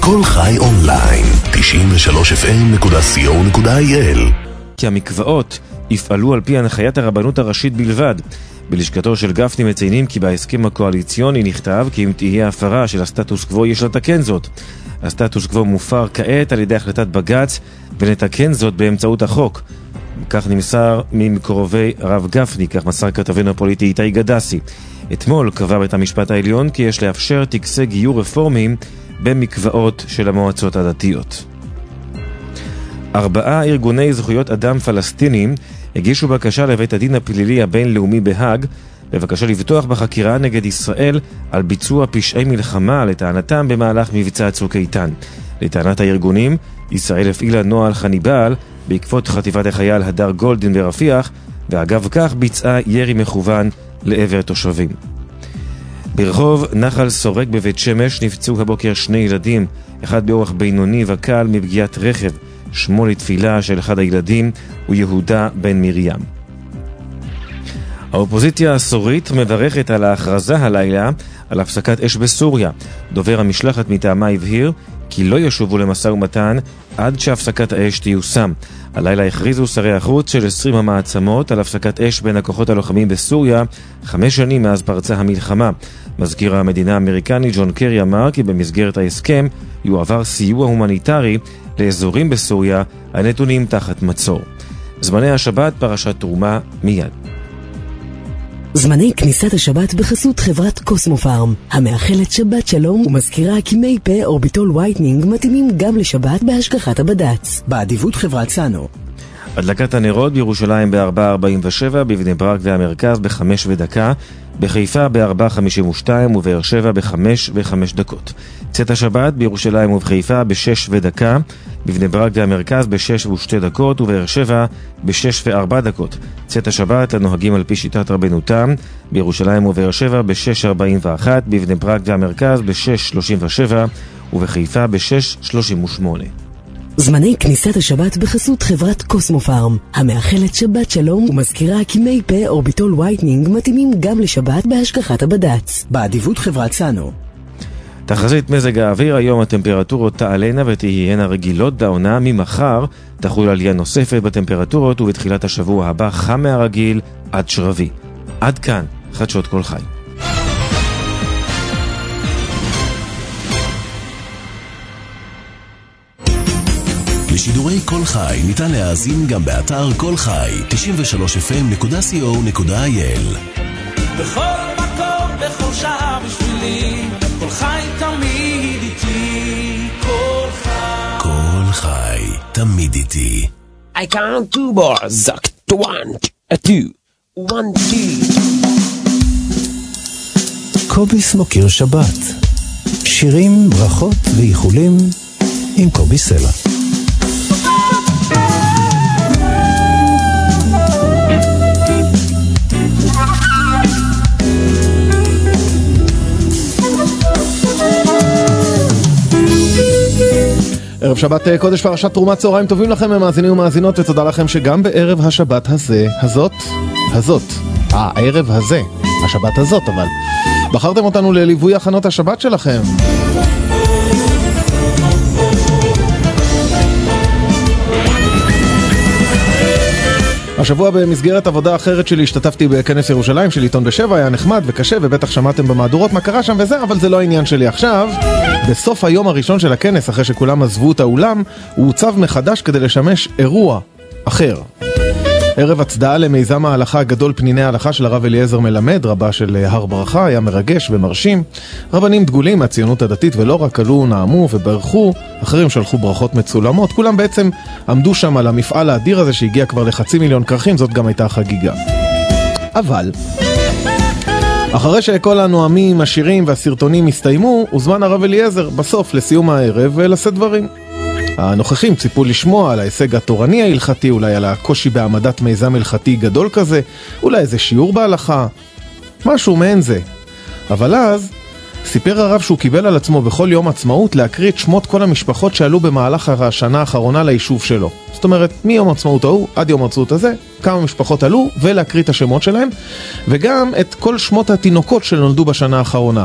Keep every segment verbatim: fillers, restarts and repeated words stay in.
כל חי אונליין, תשעים ושלוש אף אם נקודה סי או נקודה איי אל. כי המקוואות יפעלו על פי הנחיית הרבנות הראשית בלבד. בלשכתו של גפני מציינים כי בהסכם הקואליציוני נכתב כי אם תהיה הפרה של הסטטוס קוו יש לתקן זאת. הסטטוס קוו מופר כעת על ידי החלטת בג"ץ ונתקן זאת באמצעות החוק. כך נמסר ממקורבי הרב גפני, כך מסר כתבנו הפוליטי איתי גדסי. אתמול קבע בית המשפט העליון כי יש לאפשר טקסי גיור רפורמיים במקוואות של המועצות הדתיות. ארבעה ארגוני זכויות אדם פלסטינים הגישו בקשה לבית הדין הפלילי הבינלאומי בהאג בבקשה לפתוח בחקירה נגד ישראל על ביצוע פשעי מלחמה לטענתם במהלך מבצע צוק איתן. לטענת הארגונים, ישראל הפעילה נוהל חניבעל בעקבות חטיפת החייל הדר גולדין ברפיח, ואגב כך ביצעה ירי מכוון לעבר תושבים. ברחוב נחל סורק בבית שמש נפצעו הבוקר שני ילדים, אחד באורח בינוני וקל מפגיעת רכב. שמו לתפילה של אחד הילדים הוא יהודה בן מרים. האופוזיציה הסורית מברכת על ההכרזה הלילה על הפסקת אש בסוריה. דובר המשלחת מטעמה הבהיר כי לא ישובו למשא ומתן עד שהפסקת האש תיושם. הלילה הכריזו שרי החוץ של עשרים המעצמות על הפסקת אש בין הכוחות הלוחמים בסוריה, חמש שנים מאז פרצה המלחמה. מזכיר המדינה האמריקני ג'ון קרי אמר כי במסגרת ההסכם יועבר סיוע הומניטרי לאזורים בסוריה הנתונים תחת מצור. זמני השבת פרשת תרומה מיד. זמני כניסת השבת בחסות חברת קוסמופארם, המאחלת שבת שלום ומזכירה כי מי פה אורביטול ווייטנינג מתאימים גם לשבת בהשגחת הבד"ץ. באדיבות חברת סאנו. הדלקת הנרות בירושלים ב-ארבע ארבעים ושבע, בבני ברק והמרכז ב-חמש ודקה, בחיפה ב-ארבע חמישים ושתיים ובאר שבע ב-חמש וחמש דקות. צאת השבת בירושלים ובחיפה ב-שש ודקה, בבני ברק והמרכז ב-שש ושתי דקות ובאר שבע ב-שש וארבע דקות. צאת השבת לנוהגים על פי שיטת רבנו תם, בירושלים ובאר שבע ב-שש ארבעים ואחת, בבני ברק והמרכז ב-שש שלושים ושבע ובחיפה ב-שש שלושים ושמונה. זמני כניסת השבת בחסות חברת קוסמופארם, המאחלת שבת שלום ומזכירה כי מי פה אורביטול ווייטנינג מתאימים גם לשבת בהשגחת הבד"ץ. באדיבות חברת סאנו. תחזית מזג האוויר, היום הטמפרטורות תעלנה ותהיינה רגילות לעונה. ממחר תחול עלייה נוספת בטמפרטורות ובתחילת השבוע הבא חם מהרגיל עד שרבי. עד כאן חדשות כל חי. לשידורי כל חי ניתן להאזין גם באתר כל חי תשעים ושלוש אף אם נקודה סי או נקודה איי אל. בכל מקום, בכל שעה בשבילי, כל חי תמיד איתי, כל חי. כל חי תמיד איתי. I count two bars, to one, a two, one, two. קוביס מוקיר שבת. שירים, ברכות ואיחולים עם קובי סלע. ערב שבת קודש, פרשת תרומה, צהריים טובים לכם מאזינים ומאזינות, ותודה לכם שגם בערב השבת הזה, הזאת, הזאת, אה, הערב הזה, השבת הזאת, אבל בחרתם אותנו לליווי הכנות השבת שלכם. השבוע במסגרת עבודה אחרת שלי השתתפתי בכנס ירושלים של עיתון בשבע, היה נחמד וקשה ובטח שמעתם במהדורות מה קרה שם וזה, אבל זה לא העניין שלי עכשיו. בסוף היום הראשון של הכנס, אחרי שכולם עזבו את האולם, הוא הוצב מחדש כדי לשמש אירוע אחר. ערב הצדעה למיזם ההלכה הגדול פניני ההלכה של הרב אליעזר מלמד, רבה של הר ברכה, היה מרגש ומרשים. רבנים דגולים מהציונות הדתית ולא רק עלו, נעמו וברכו, אחרים שלחו ברכות מצולמות, כולם בעצם עמדו שם על המפעל האדיר הזה שהגיע כבר לחצי מיליון כרכים, זאת גם הייתה חגיגה. אבל אחרי שכל הנואמים, השירים והסרטונים הסתיימו, הוזמן הרב אליעזר בסוף לסיום הערב לשאת דברים. הנוכחים ציפו לשמוע על ההישג התורני ההלכתי, אולי על הקושי בעמדת מיזם הלכתי גדול כזה, אולי איזה שיעור בהלכה, משהו מעין זה. אבל אז סיפר הרב שהוא קיבל על עצמו בכל יום עצמאות להקריא את שמות כל המשפחות שעלו במהלך השנה האחרונה ליישוב שלו. זאת אומרת, מיום עצמאות ההוא עד יום עצמאות הזה, כמה משפחות עלו, ולהקריא את השמות שלהם, וגם את כל שמות התינוקות שנולדו בשנה האחרונה.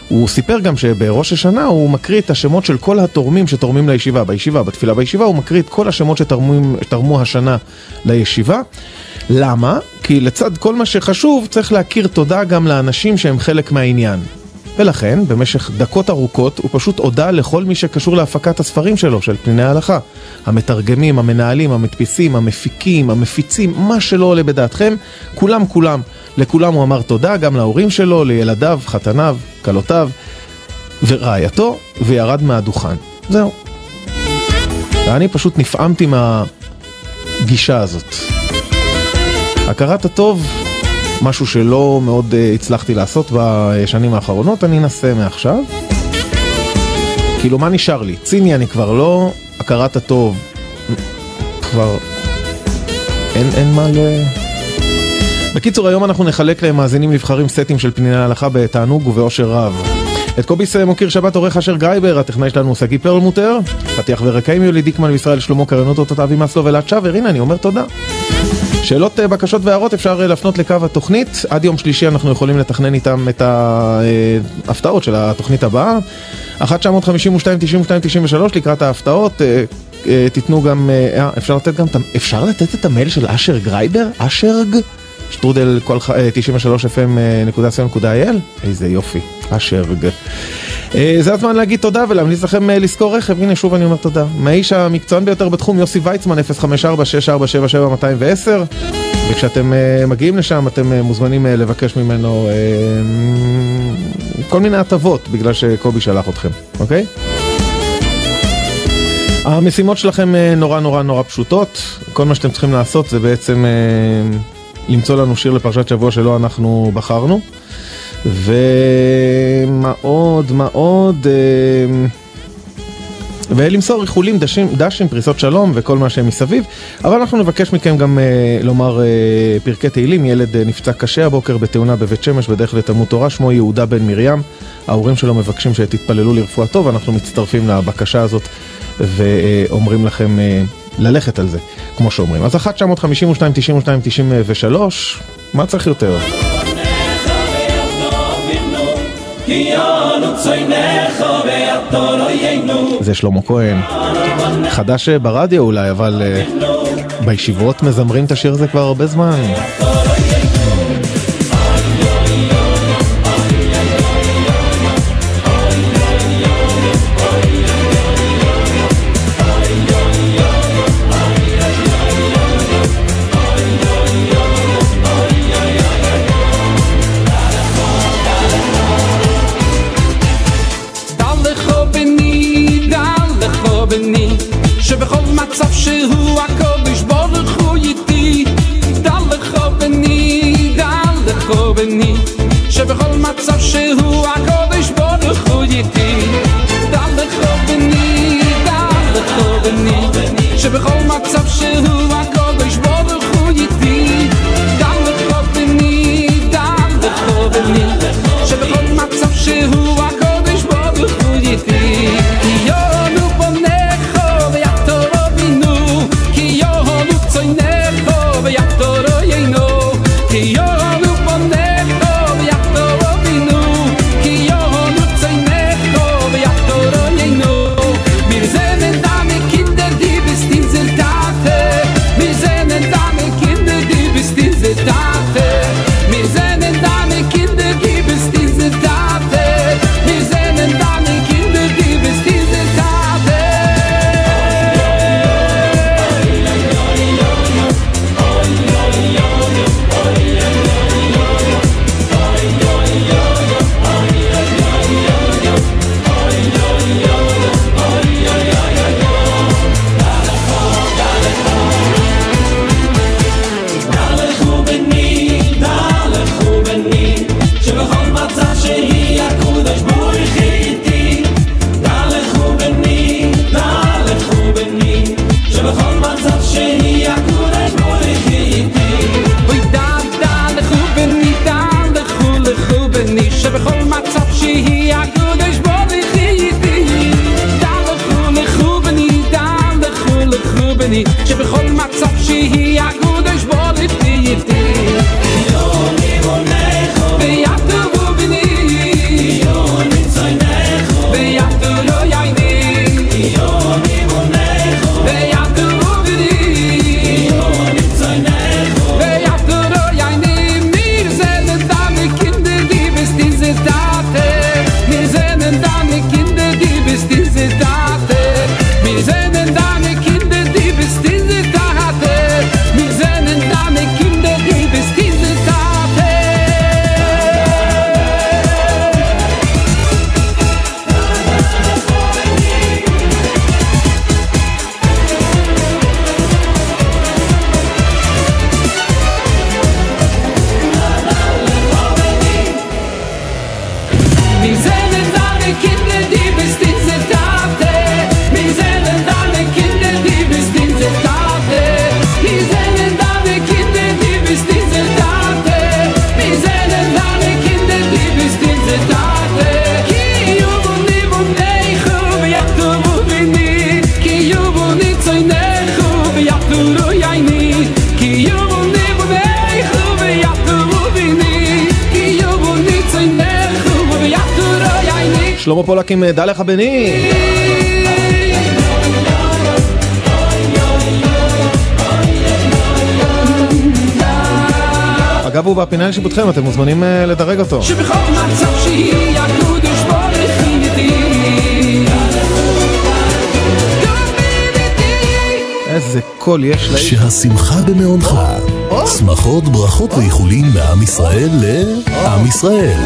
הוא סיפר גם שבראש השנה הוא מקריא את השמות של כל התורמים שתורמים לישיבה, בישיבה, בתפילה בישיבה, הוא מקריא את כל השמות שתרמו השנה לישיבה. למה? כי לצד כל מה שחשוב צריך להכיר תודה גם לאנשים שהם חלק מהעניין. ולכן, במשך דקות ארוכות, הוא פשוט הודע לכל מי שקשור להפקת הספרים שלו, של פניני ההלכה. המתרגמים, המנהלים, המדפיסים, המפיקים, המפיצים, מה שלא עולה בדעתכם, כולם, כולם. לכולם הוא אמר תודה, גם להורים שלו, לילדיו, חתניו, קלותיו, ורעייתו, וירד מהדוכן. זהו. ואני פשוט נפעמתי מהגישה הזאת. הכרת הטוב, משהו שלא מאוד uh, הצלחתי לעשות בשנים האחרונות, אני אנסה מעכשיו. כאילו, מה נשאר לי? ציני אני כבר לא, הכרת הטוב, כבר אין, אין מה ל... בקיצור, היום אנחנו נחלק להם מאזינים נבחרים סטים של פניני ההלכה בתענוג ובאושר רב. את קוביס מוקיר שבת עורך אשר גרייבר, הטכנאי שלנו סגי פרלמוטר, פתיח ורקעים יולי דיקמן וישראל שלמה קרנות אותות אבי מסלו ולת שבר. הנה, אני אומר תודה. שאלות, בקשות והערות אפשר להפנות לקו התוכנית. עד יום שלישי אנחנו יכולים לתכנן איתם את ההפתעות של התוכנית הבאה. אחת תשע חמש שתיים תשעים ושתיים תשעים ושלוש לקראת ההפתעות. תיתנו גם, אפשר לתת גם, אפשר לתת את המייל של אשר גרייבר, אשרג, שטרודל תשעים ושלוש אף אם נקודה סי או נקודה איי אל. איזה יופי, אשרג. זה הזמן להגיד תודה ולהמליץ לכם לזכור רכב. הנה שוב אני אומר תודה. מהאיש המקצוען ביותר בתחום, יוסי ויצמן, אפס חמש ארבע שש ארבע שבע שבע מאתיים ועשר. וכשאתם מגיעים לשם אתם מוזמנים לבקש ממנו כל מיני הטבות בגלל שקובי שלח אתכם, אוקיי? המשימות שלכם נורא נורא נורא פשוטות. כל מה שאתם צריכים לעשות זה בעצם למצוא לנו שיר לפרשת שבוע שלא אנחנו בחרנו, ומאוד מאוד ולמסור איחולים, דשים, דשים, פריסות שלום וכל מה שהם מסביב. אבל אנחנו נבקש מכם גם לומר פרקי תהילים. ילד נפצע קשה הבוקר בתאונה בבית שמש בדרך לתלמוד תורה, שמו יהודה בן מרים. ההורים שלו מבקשים שתתפללו לרפואתו, ואנחנו מצטרפים לבקשה הזאת ואומרים לכם ללכת על זה, כמו שאומרים. אז אחת תשע חמש שתיים תשעים ושתיים תשעים ושלוש, מה צריך יותר? זה שלמה כהן, חדש ברדיו אולי, אבל בישיבות מזמרים את השיר הזה כבר הרבה זמן. שבכל מצב שהוא הקודש ברוך הוא איתי, דע לך בני, דע לך בני, שבכל מצב שהוא הקודש ברוך הוא איתי, דע לך בני, דע לך בני, שבכל מצב שהוא הקודש ברוך הוא איתי, דע לך בני, דע לך בני, שבכל מצב שהוא הקודש ברוך הוא איתי. Mir zeh mit dame Kinder, die bestimmt sind Tate. שלמה פולק עם דע לך בני. אגב, הוא בפינה לשיפוטכם, אתם מוזמנים לדרג אותו. שבכל מצב שהיא הקודש בורך איתי, איזה קול יש לה. שהשמחה במעונך, שמחות, ברכות ואיחולים מעם ישראל לעם ישראל.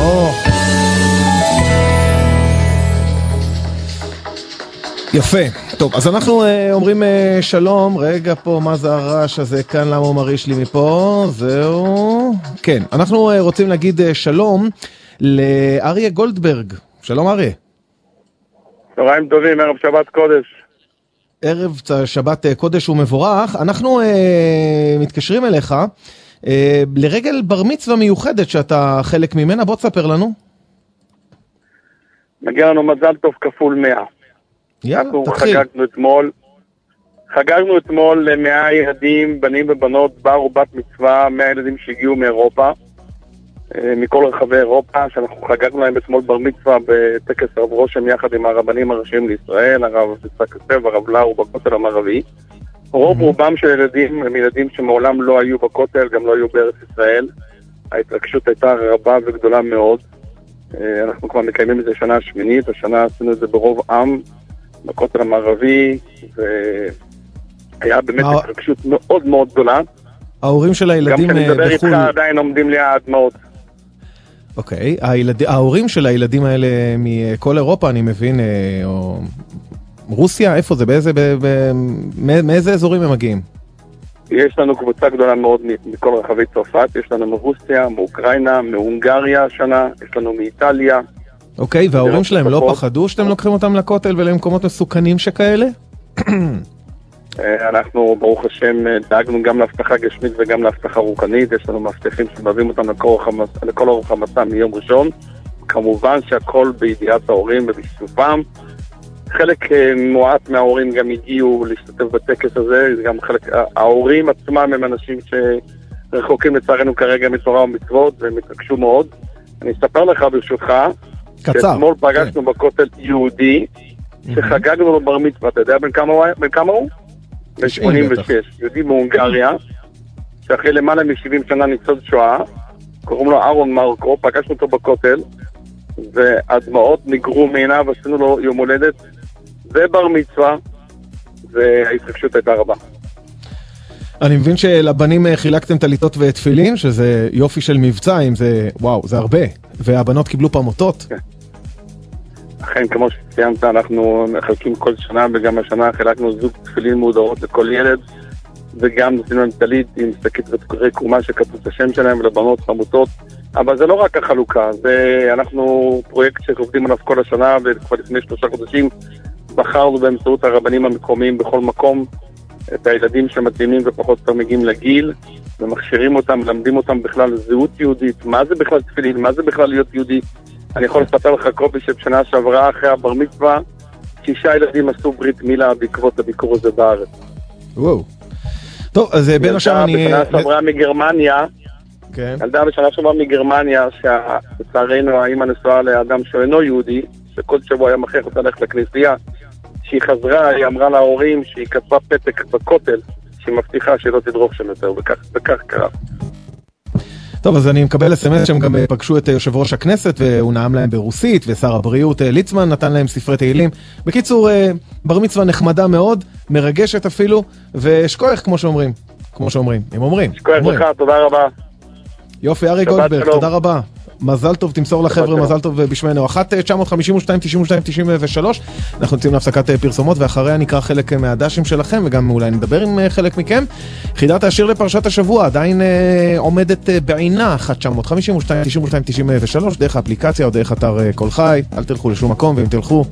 יפה. טוב, אז אנחנו uh, אומרים uh, שלום. רגע פה, מה זה הרעש הזה כאן? למה הוא מריש לי מפה? זהו. כן, אנחנו uh, רוצים להגיד uh, שלום לאריה גולדברג. שלום אריה. צהריים טובים, ערב שבת קודש. ערב שבת uh, קודש ומבורך. אנחנו uh, מתקשרים אליך uh, לרגל בר מצווה מיוחדת שאתה חלק ממנה. בוא תספר לנו. מגיע לנו מזל טוב כפול מאה. יאללה, אנחנו תתחיל. חגגנו אתמול, חגגנו אתמול למאה ילדים, בנים ובנות, בר ובת מצווה, מאה ילדים שהגיעו מאירופה, מכל רחבי אירופה, שאנחנו חגגנו להם אתמול בר מצווה בטקס רב רושם יחד עם הרבנים הראשיים לישראל, הרב יצחק יוסף, הרב לאו בכותל המערבי. רוב רובם של ילדים הם ילדים שמעולם לא היו בכותל, גם לא היו בארץ ישראל. ההתרגשות הייתה רבה וגדולה מאוד. אנחנו כבר מקיימים את זה שנה השמינית, השנה עשינו את זה ברוב עם, בכותל המערבי, והיה באמת התרגשות מאוד מאוד גדולה. ההורים של הילדים בחול... גם כשאני מדבר איתך עדיין עומדים לי הדמעות. אוקיי, ההורים של הילדים האלה מכל אירופה, אני מבין, או רוסיה, איפה זה? באיזה, מאיזה אזורים הם מגיעים? יש לנו קבוצה גדולה מאוד מכל רחבי צרפת, יש לנו מרוסיה, מאוקראינה, מהונגריה השנה, יש לנו מאיטליה. אוקיי, וההורים שלהם לא פחדו שאתם לוקחים אותם לכותל ולמקומות מסוכנים שכאלה? אנחנו, ברוך השם, דאגנו גם להבטחה גשמית וגם להבטחה רוחנית. יש לנו מבטחים שמביאים אותם לכל אורך המסע מיום ראשון. כמובן שהכל בידיעת ההורים ובשיתופם. חלק מועט מההורים גם הגיעו להשתתף בטקס הזה. גם חלק, ההורים עצמם הם אנשים שרחוקים לצערנו כרגע מתורה ומצוות והם התרגשו מאוד. אני אספר לך ברשותך, שאתמול פגשנו בכותל יהודי שחגגנו לו בר מצווה. אתה יודע בין כמה הוא? ב-שמונים ושש. יהודי מהונגריה, שאחרי למעלה מ-שבעים שנה ניצוד שואה, קוראים לו אהרון מרקו, פגשנו אותו בכותל, והדמעות נגרו מעיניו, עשינו לו יום הולדת, ובר מצווה, וההתרגשות הייתה רבה. אני מבין שלבנים חילקתם טליתות ותפילין, שזה יופי של מבצע, אם זה, וואו, זה הרבה, והבנות קיבלו פעמותות. כן. אכן, כמו שציינת, אנחנו מחלקים כל שנה, וגם השנה חילקנו זוג תפילין מודרות לכל ילד, וגם נותנים להם טלית עם שקית ותקורי קומה שכתוב את השם שלהם, ולבנות חמותות. אבל זה לא רק החלוקה, זה אנחנו פרויקט שעובדים עליו כל השנה, וכבר לפני שלושה חודשים בחרנו באמצעות הרבנים המקומיים בכל מקום, את הילדים שמתאימים ופחות יותר מגיעים לגיל, ומכשירים אותם, למדים אותם בכלל זהות יהודית, מה זה בכלל תפילין, מה זה בכלל להיות יהודי. אני יכול לספר לך קובי שבשנה שעברה אחרי הבר מצווה, שישה ילדים עשו ברית מילה בעקבות הביקור הזה בארץ. וואו. טוב, אז בין השאר אני... בשנה שעברה מגרמניה, ילדה בשנה שעברה מגרמניה, שלצערנו האמא נשואה לאדם שאינו יהודי, שכל שבוע היה מכריח אותה ללכת לכנסייה, שהיא חזרה, היא אמרה להורים שהיא כתבה פתק בכותל, שהיא מבטיחה שהיא לא תדרוך שם יותר, וכך קרה. טוב, אז אני מקבל אס-אם-אס שהם גם פגשו את יושב ראש הכנסת, והוא נעם להם ברוסית, ושר הבריאות ליצמן נתן להם ספרי תהילים. בקיצור, בר מצווה נחמדה מאוד, מרגשת אפילו, ושכוח כמו שאומרים. כמו שאומרים, הם אומרים. שכוח לך, תודה רבה. יופי, ארי גולדברג, תודה רבה. מזל טוב, תמסור לחבר'ה, מזל טוב בשמנו. אחת תשע חמש שתיים תשעים ושתיים תשעים ושלוש. אנחנו יוצאים להפסקת פרסומות, ואחריה נקרא חלק מהדשים שלכם, וגם אולי נדבר עם חלק מכם. חידת השיר לפרשת השבוע עדיין אה, עומדת בעינה. אחת תשע חמש שתיים תשעים ושתיים תשעים ושלוש, דרך האפליקציה או דרך אתר כל חי. אל תלכו לשום מקום, ואם תלכו...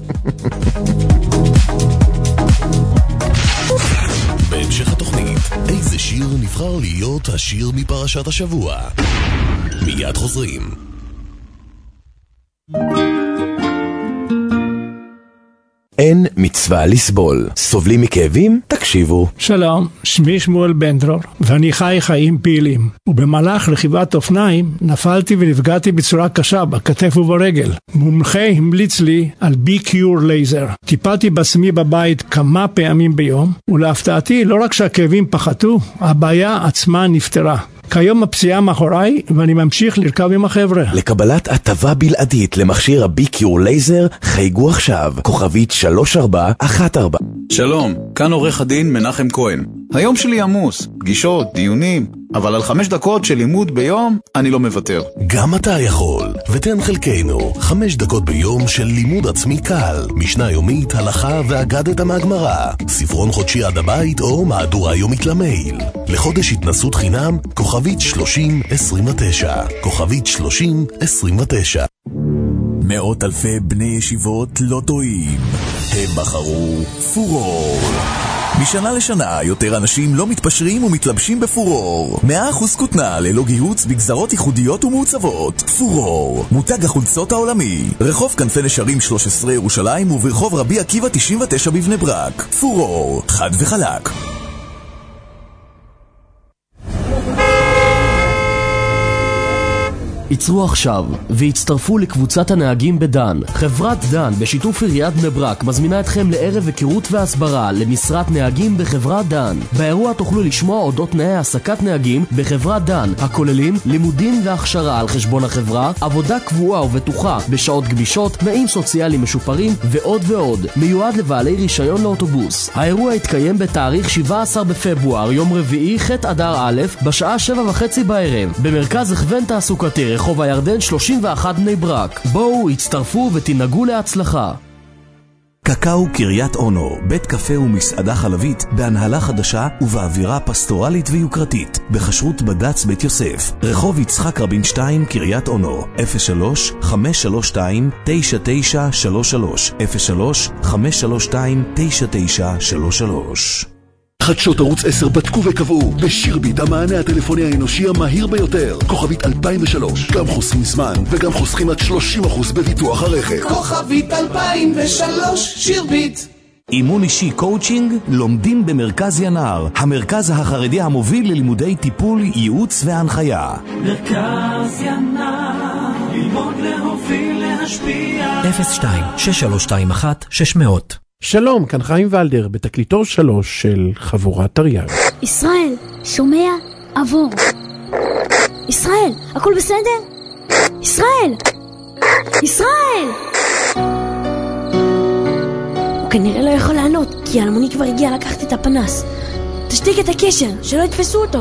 בהמשך התוכנית, איזה שיר נבחר להיות השיר מפרשת השבוע? מיד חוזרים. אין אין מצווה לסבול. סובלים מכאבים? תקשיבו. שלום, שמי שמואל בן דרור, ואני חי חיים פעילים. ובמהלך רכיבת אופניים נפלתי ונפגעתי בצורה קשה בכתף וברגל. מומחה המליץ לי על בי-קיור לייזר. טיפלתי בעצמי בבית כמה פעמים ביום, ולהפתעתי לא רק שהכאבים פחתו, הבעיה עצמה נפתרה. כיום הפציעה מאחוריי ואני ממשיך לרכב עם החבר'ה. לקבלת הטבה בלעדית למכשיר הבי-קיור לייזר חייגו עכשיו כוכבית שלוש ארבע אחת ארבע. שלום, כאן עורך הדין מנחם כהן. היום שלי עמוס, פגישות, דיונים, אבל על חמש דקות של לימוד ביום אני לא מוותר. גם אתה יכול, ותן חלקנו חמש דקות ביום של לימוד עצמי קל, משנה יומית, הלכה ואגדת מהגמרא, ספרון חודשי עד הבית או מהדורה יומית למייל. לחודש התנסות חינם כוכבית שלושים עשרים ותשע, כוכבית שלושים עשרים ותשע. מאות אלפי בני ישיבות לא טועים, הם בחרו פורור. משנה לשנה יותר אנשים לא מתפשרים ומתלבשים בפורור. מאה אחוז כותנה ללא גיהוץ בגזרות ייחודיות ומעוצבות. פורור, מותג החולצות העולמי. רחוב כנפי נשרים שלוש עשרה ירושלים וברחוב רבי עקיבא תשעים ותשע בבני ברק. פורור, חד וחלק. ייצרו עכשיו והצטרפו לקבוצת הנהגים בדן. חברת דן בשיתוף עיריית בני ברק מזמינה אתכם לערב היכרות והסברה למשרת נהגים בחברת דן. באירוע תוכלו לשמוע אודות תנאי העסקת נהגים בחברת דן, הכוללים לימודים והכשרה על חשבון החברה, עבודה קבועה ובטוחה בשעות גמישות, תנאים סוציאליים משופרים ועוד ועוד. מיועד לבעלי רישיון לאוטובוס. האירוע יתקיים בתאריך שבעה עשר בפברואר, יום רביעי ח' אדר א', בשעה שבע וחצי בערב, במרכז הכוון תעסוקתי רחוב הירדן שלושים ואחת בני ברק. בואו, הצטרפו ותנהגו להצלחה. קקאו קריית אונו, בית קפה ומסעדה חלבית בהנהלה חדשה ובאווירה פסטורלית ויוקרתית, בחשרות בד"ץ בית יוסף, רחוב יצחק רבין שתיים קריית אונו, אפס שלוש חמש שלוש שתיים תשע תשע שלוש שלוש, אפס שלוש חמש שלוש שתיים תשע תשע שלוש שלוש. חדשות ערוץ עשר בדקו וקבעו בשירביט המענה הטלפוני האנושי המהיר ביותר, כוכבית אלפיים ושלוש. גם חוסכים זמן וגם חוסכים עד שלושים אחוז בביטוח הרכב. כוכבית אלפיים ושלוש, שירביט. אימון אישי קואוצ'ינג לומדים במרכז ינר, המרכז החרדי המוביל ללימודי טיפול, ייעוץ והנחיה. מרכז ינר, ללמוד להוביל להשפיע. אפס שתיים שש שלוש שתיים אחת שש מאות. שלום, כאן חיים ולדר בתקליטור שלוש של חבורת תרי"ג. ישראל, שומע? עבור. ישראל, הכל בסדר? ישראל! ישראל! הוא כנראה לא יכול לענות, כי אלמוני כבר הגיע לקחת את הפנס. תשתיק את הקשר, שלא יתפסו אותו.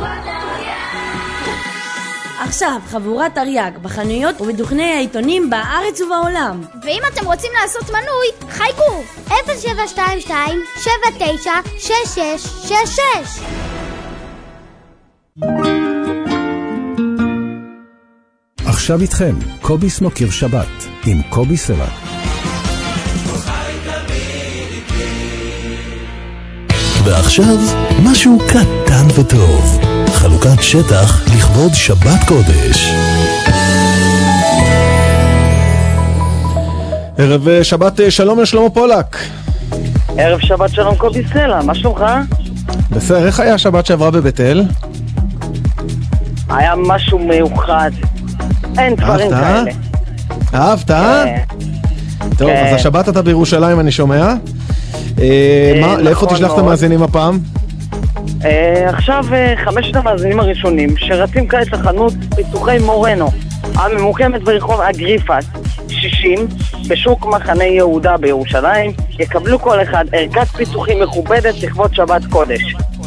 עכשיו, חבורת תרי"ג בחנויות ובדוכני העיתונים בארץ ובעולם. ואם אתם רוצים לעשות מנוי, חייגו אפס שבע שתיים שתיים שבע תשע שש שש שש שש. עכשיו איתכם, קובי סמוקר שבת עם קובי סלע. ועכשיו משהו קטן וטוב, חלוקת שטח לכבוד שבת קודש. ערב שבת שלום לשלמה פולק. ערב שבת שלום קובי סלע, מה שלומך? בסדר, איך היה השבת שעברה בבית אל? היה משהו מיוחד, אין דברים כאלה. אהבת? טוב, אז השבת אתה בירושלים אני שומע. לאיפה תשלח את המאזינים הפעם? עכשיו חמשת המאזינים הראשונים שרצים כעת לחנות פיצוחי מורנו הממוקמת ברחוב אגריפס שישים בשוק מחנה יהודה בירושלים, יקבלו כל אחד ערכת פיצוחים מכובדת לכבוד שבת קודש.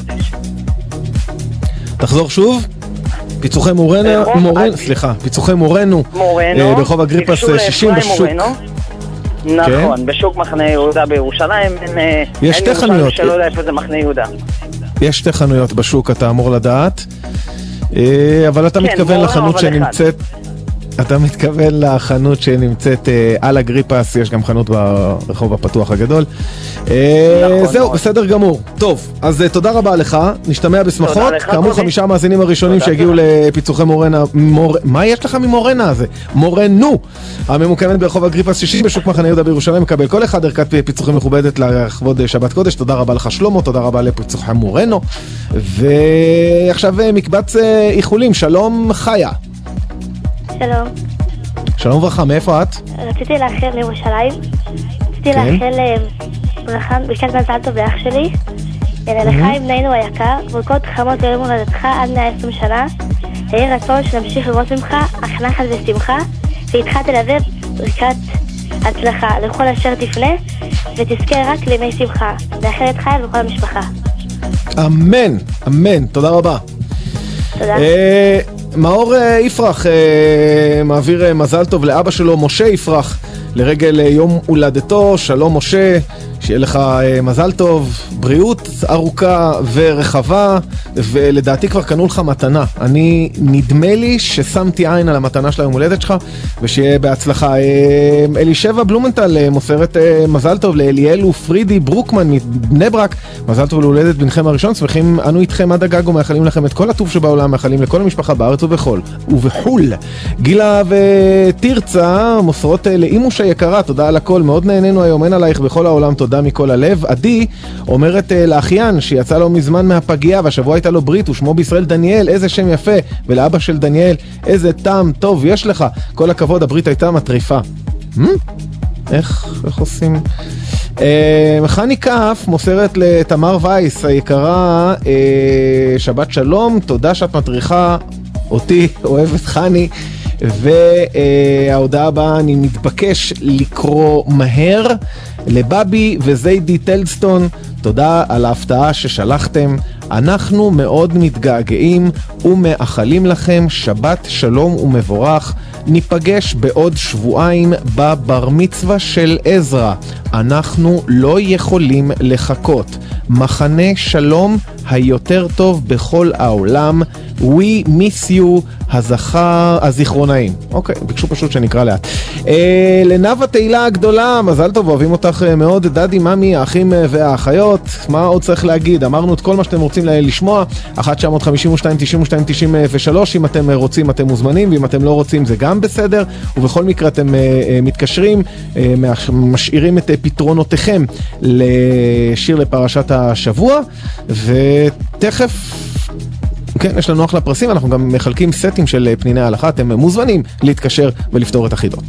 תחזור שוב. פיצוחי מורנו, מורנו, סליחה, פיצוחי מורנו ברחוב אגריפס שישים בשוק. נכון, בשוק מחנה יהודה בירושלים. יש שתי חנויות. שלא יודע איפה זה מחנה יהודה. יש שתי חנויות בשוק, אתה אמור לדעת. אבל אתה מתכוון לחנות שנמצאת... אתה מתכוון לחנות שנמצאת על אגריפס, יש גם חנות ברחוב הפתוח הגדול. זהו, בסדר גמור. טוב, אז תודה רבה לך, נשתמע בשמחות. כאמור חמישה מאזינים הראשונים שהגיעו לפיצוחי מורנה, מה יש לך ממורנה הזה? מורנו, הממוקמת ברחוב אגריפס שישים בשוק מחנה יהודה בירושלים, מקבל כל אחד ערכת פיצוחים מכובדת לכבוד שבת קודש. תודה רבה לך שלמה, תודה רבה לפיצוחי מורנו. ועכשיו מקבץ איחולים, שלום חיה. שלום. שלום וברכה, מאיפה את? רציתי לאחל לירושלים. רציתי לאחל ברכה, ברכת מזל טוב לאח שלי. לחיים בנינו היקר, ברכות חמות ליום הולדתך עד מאה ועשרים שנה. יהי רצון שנמשיך לראות ממך אך נחת ושמחה, ואיתך תלווה ברכת הצלחה לכל אשר תפנה, ותזכה רק לימי שמחה. לאחל את חיים וכל המשפחה. אמן, אמן, תודה רבה. תודה. מאור יפרח מעביר מזל טוב לאבא שלו משה יפרח לרגל יום הולדתו. שלום משה, שיהיה לך מזל טוב, בריאות ארוכה ורחבה, ולדעתי כבר קנו לך מתנה. אני נדמה לי ששמתי עין על המתנה של היום הולדת שלך, ושיהיה בהצלחה. אלישבע בלומנטל מוסרת מזל טוב לאליאל ופרידי ברוקמן מבני ברק, מזל טוב להולדת בנכם הראשון, שמחים אנו איתכם עד הגג ומאחלים לכם את כל הטוב שבעולם, מאחלים לכל המשפחה בארץ ובחול ובחול. גילה ותרצה מוסרות לאימוש היקרה, תודה על הכל, מאוד נהנינו היום, אין עלייך בכל העולם, תודה מכל הלב. עדי אומרת לאחיין שיצא לו מזמן מהפגיעה והשבוע הייתה לו ברית ושמו בישראל דניאל, איזה שם יפה, ולאבא של דניאל איזה טעם טוב יש לך, כל הכבוד, הברית הייתה מטריפה. איך, איך עושים? חני כף מוסרת לתמר וייס היקרה, שבת שלום, תודה שאת מטריחה אותי, אוהבת חני. וההודעה הבאה אני מתבקש לקרוא מהר לבבי וזיידי טלסטון, תודה על ההפתעה ששלחתם, אנחנו מאוד מתגעגעים ומאחלים לכם שבת שלום ומבורך. ניפגש בעוד שבועיים בבר מצווה של עזרא, אנחנו לא יכולים לחכות. מחנה שלום היותר טוב בכל העולם, we miss you, הזכר, הזיכרונאים. אוקיי, ביקשו פשוט שנקרא לאט. אה, לנאווה תהילה הגדולה, מזל טוב, אוהבים אותך מאוד, דדי, ממי, האחים והאחיות, מה עוד צריך להגיד? אמרנו את כל מה שאתם רוצים לשמוע, אחת תשע חמש שתיים תשעים ושתיים תשעים ושלוש, אם אתם רוצים אתם מוזמנים, ואם אתם לא רוצים זה גם בסדר, ובכל מקרה אתם אה, אה, מתקשרים, אה, משאירים את פתרונותיכם לשיר לפרשת השבוע, ותכף כן, יש לנו אחלה פרסים, אנחנו גם מחלקים סטים של פניני ההלכה, אתם מוזמנים להתקשר ולפתור את החידות.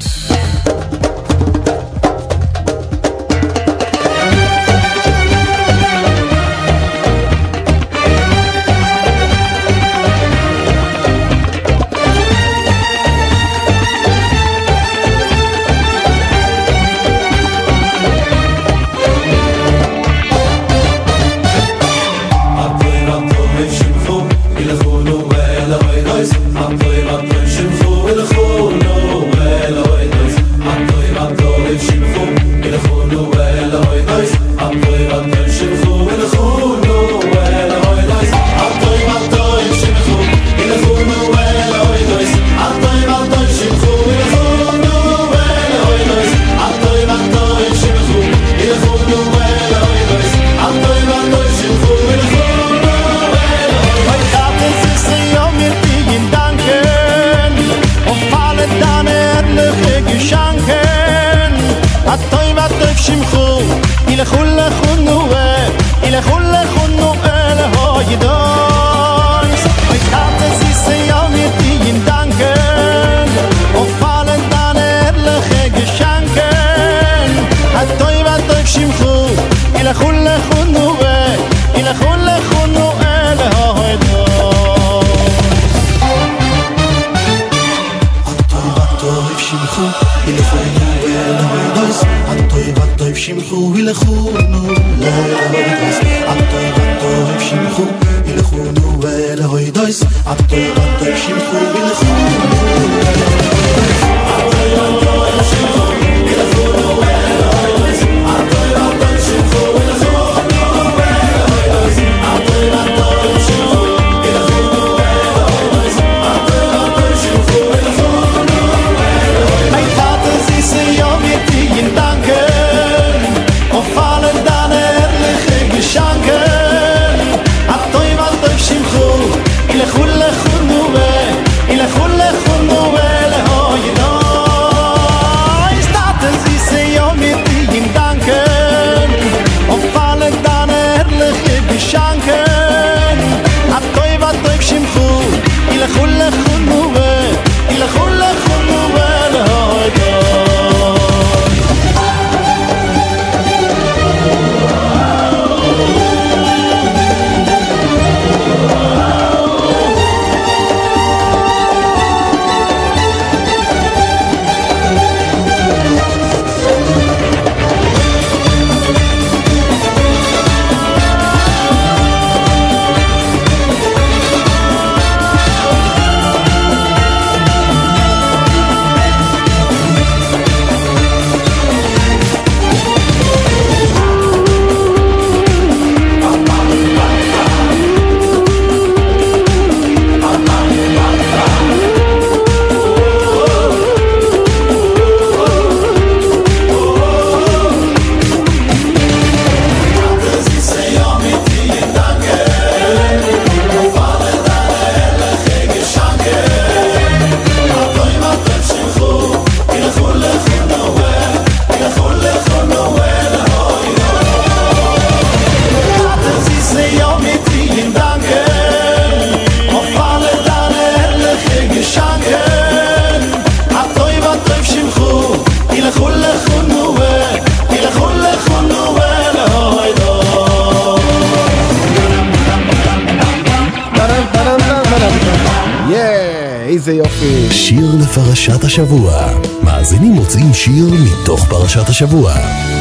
איזה יופי. שיר לפרשת השבוע. מאזינים מוצאים שיר מתוך פרשת השבוע.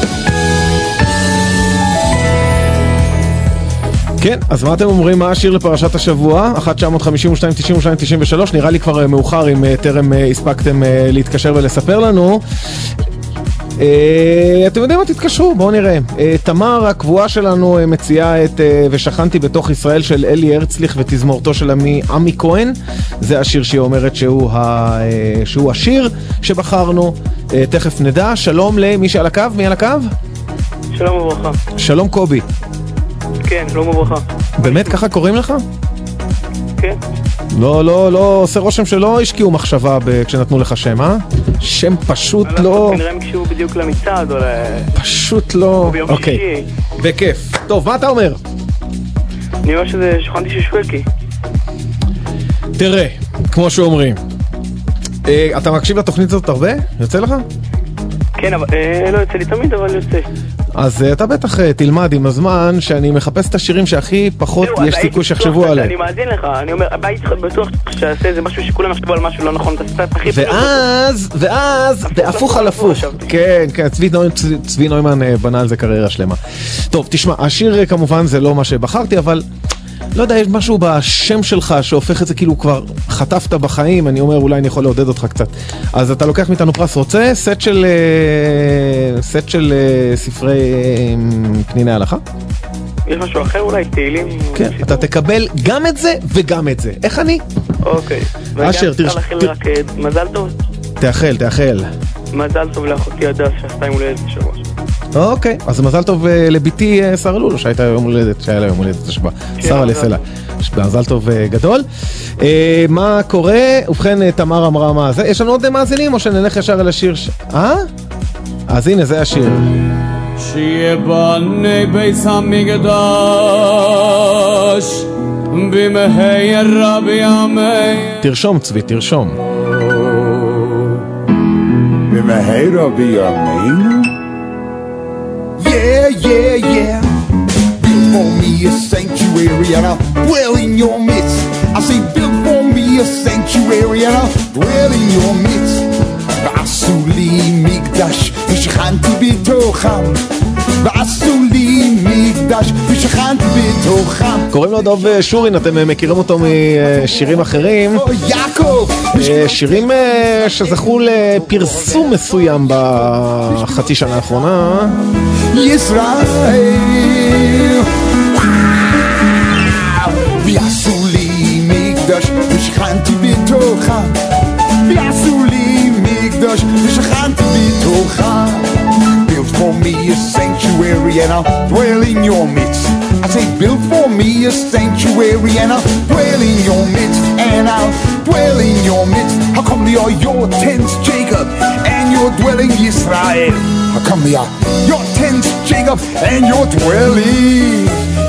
כן, אז מה אתם אומרים? מה השיר לפרשת השבוע? אחת תשע חמש שתיים תשע שתיים תשע שלוש. נראה לי כבר מאוחר אם טרם הספקתם להתקשר ולספר לנו. אתם יודעים מה? תתקשרו, בואו נראה. תמר הקבועה שלנו מציעה את ושכנתי בתוך ישראל של אלי הרצליך ותזמורתו של עמי כהן. זה השיר שהיא אומרת שהוא, ה... שהוא השיר שבחרנו. תכף נדע. שלום למי שעל הקו, מי על הקו? שלום וברכה. שלום קובי. כן, שלום וברכה. באמת ככה קוראים לך? כן. לא, לא, לא, עושה רושם שלא השקיעו מחשבה כשנתנו לך שם, אה? שם פשוט לא... כנראה הם הקשיבו בדיוק למצעד או ל... פשוט לא... אוקיי, בכיף. טוב, מה אתה אומר? אני אומר שזה שכנתי של שפלקי. תראה, כמו שאומרים, אתה מקשיב לתוכנית הזאת הרבה? יוצא לך? כן, אבל לא יוצא לי תמיד, אבל יוצא. אז אתה בטח תלמד עם הזמן שאני מחפש את השירים שהכי פחות יש סיכוי שיחשבו עליהם. אני מאזין לך, אני אומר, הבית בטוח שעשה איזה משהו שכולם יחשבו על משהו לא נכון, ואז, ואז, בהפוך על הפוך. כן, כן, צבי נוימן בנה על זה קריירה שלמה. טוב, תשמע, השיר כמובן זה לא מה שבחרתי, אבל לא יודע, יש משהו בשם שלך שהופך את זה כאילו כבר חטפת בחיים, אני אומר אולי אני יכול לעודד אותך קצת. אז אתה לוקח מאיתנו פרס, רוצה סט של סט של ספרי פניני הלכה? יש משהו אחר אולי, תהילים? כן, אתה תקבל גם את זה וגם את זה. איך אני? אוקיי. אשר, תרש... רק מזל טוב? תאחל, תאחל. מזל טוב לאחותי הדס שעשתה יום הולדת בשבוע. אוקיי, אז מזל טוב לביתי שרה לולו שהייתה יום הולדת, שהיה לה יום הולדת השבוע. שרה לסלע. מזל טוב גדול. מה קורה? ובכן, תמר אמרה מה זה. יש לנו עוד מאזינים או שנלך ישר אל השיר? אה? אז הנה, זה השיר. שיבנה בית המקדש במהרה בימינו. תרשום צבי, תרשום. במהרה בימינו? Yeah, yeah, yeah. Build for me a sanctuary and I'll dwell in your midst. I say build for me a sanctuary and I'll dwell in your midst. ועשו לי מקדש ושכנתי בתוכם. ועשו לי מקדש ושכנתי בתוכם. קוראים לו דוב שורין, אתם מכירים אותו משירים אחרים. יעקב! שירים שזכו לפרסום מסוים בחצי שנה האחרונה. ישראל ועשו לי מקדש ושכנתי בתוכם. ועשו לי מקדש ושכנתי בתוכם. Build for me a sanctuary and I'll dwell in your midst. I say build for me a sanctuary and I'll dwell in your midst. And I'll dwell in your midst. How come they are your tents, Jacob, and your dwelling Israel? How come they are your tents, Jacob, and your dwelling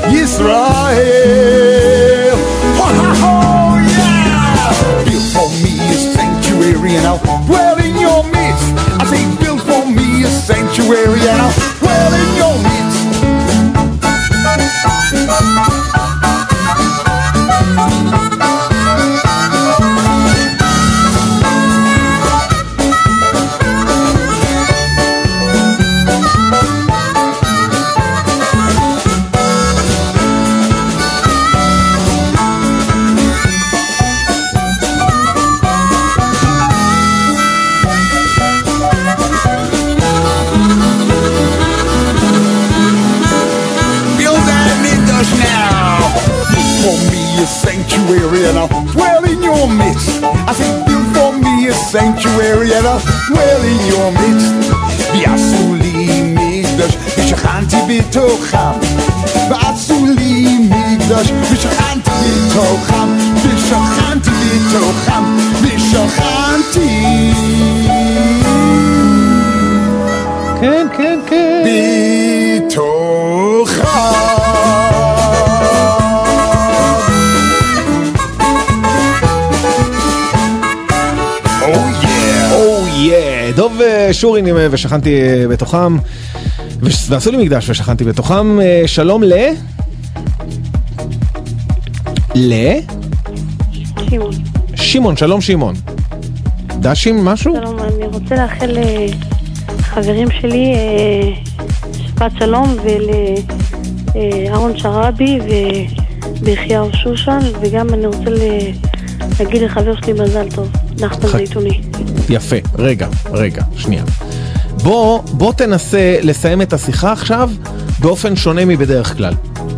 Israel? Ho ha ho, yeah! Build for me a sanctuary and I'll dwell in your midst. I say build for me a sanctuary and I'll dwell in your midst. Sanctuary and I'll dwell in your midst. I say build for me a sanctuary and I'll dwell in your midst. ועשו לי מקדש ושכנתי בתוכם. ועשו לי מקדש ושכנתי בתוכם. ושכנתי בתוכם. ושכנתי כן, כן, כן בתוכם. דוב שורינים ושכנתי בתוכם, ועשו לי מקדש ושכנתי בתוכם. שלום ל... ל... שמעון. שמעון, שלום שמעון. דשים משהו? שלום, אני רוצה לאחל לחברים שלי שבת שלום ולאהרון שרבי וביחיהו שושן, וגם אני רוצה להגיד לחבר שלי מזל טוב, נחמן זיתוני. יפה, רגע, רגע, שנייה. בוא, בוא תנסה לסיים את השיחה עכשיו באופן שונה מבדרך כלל.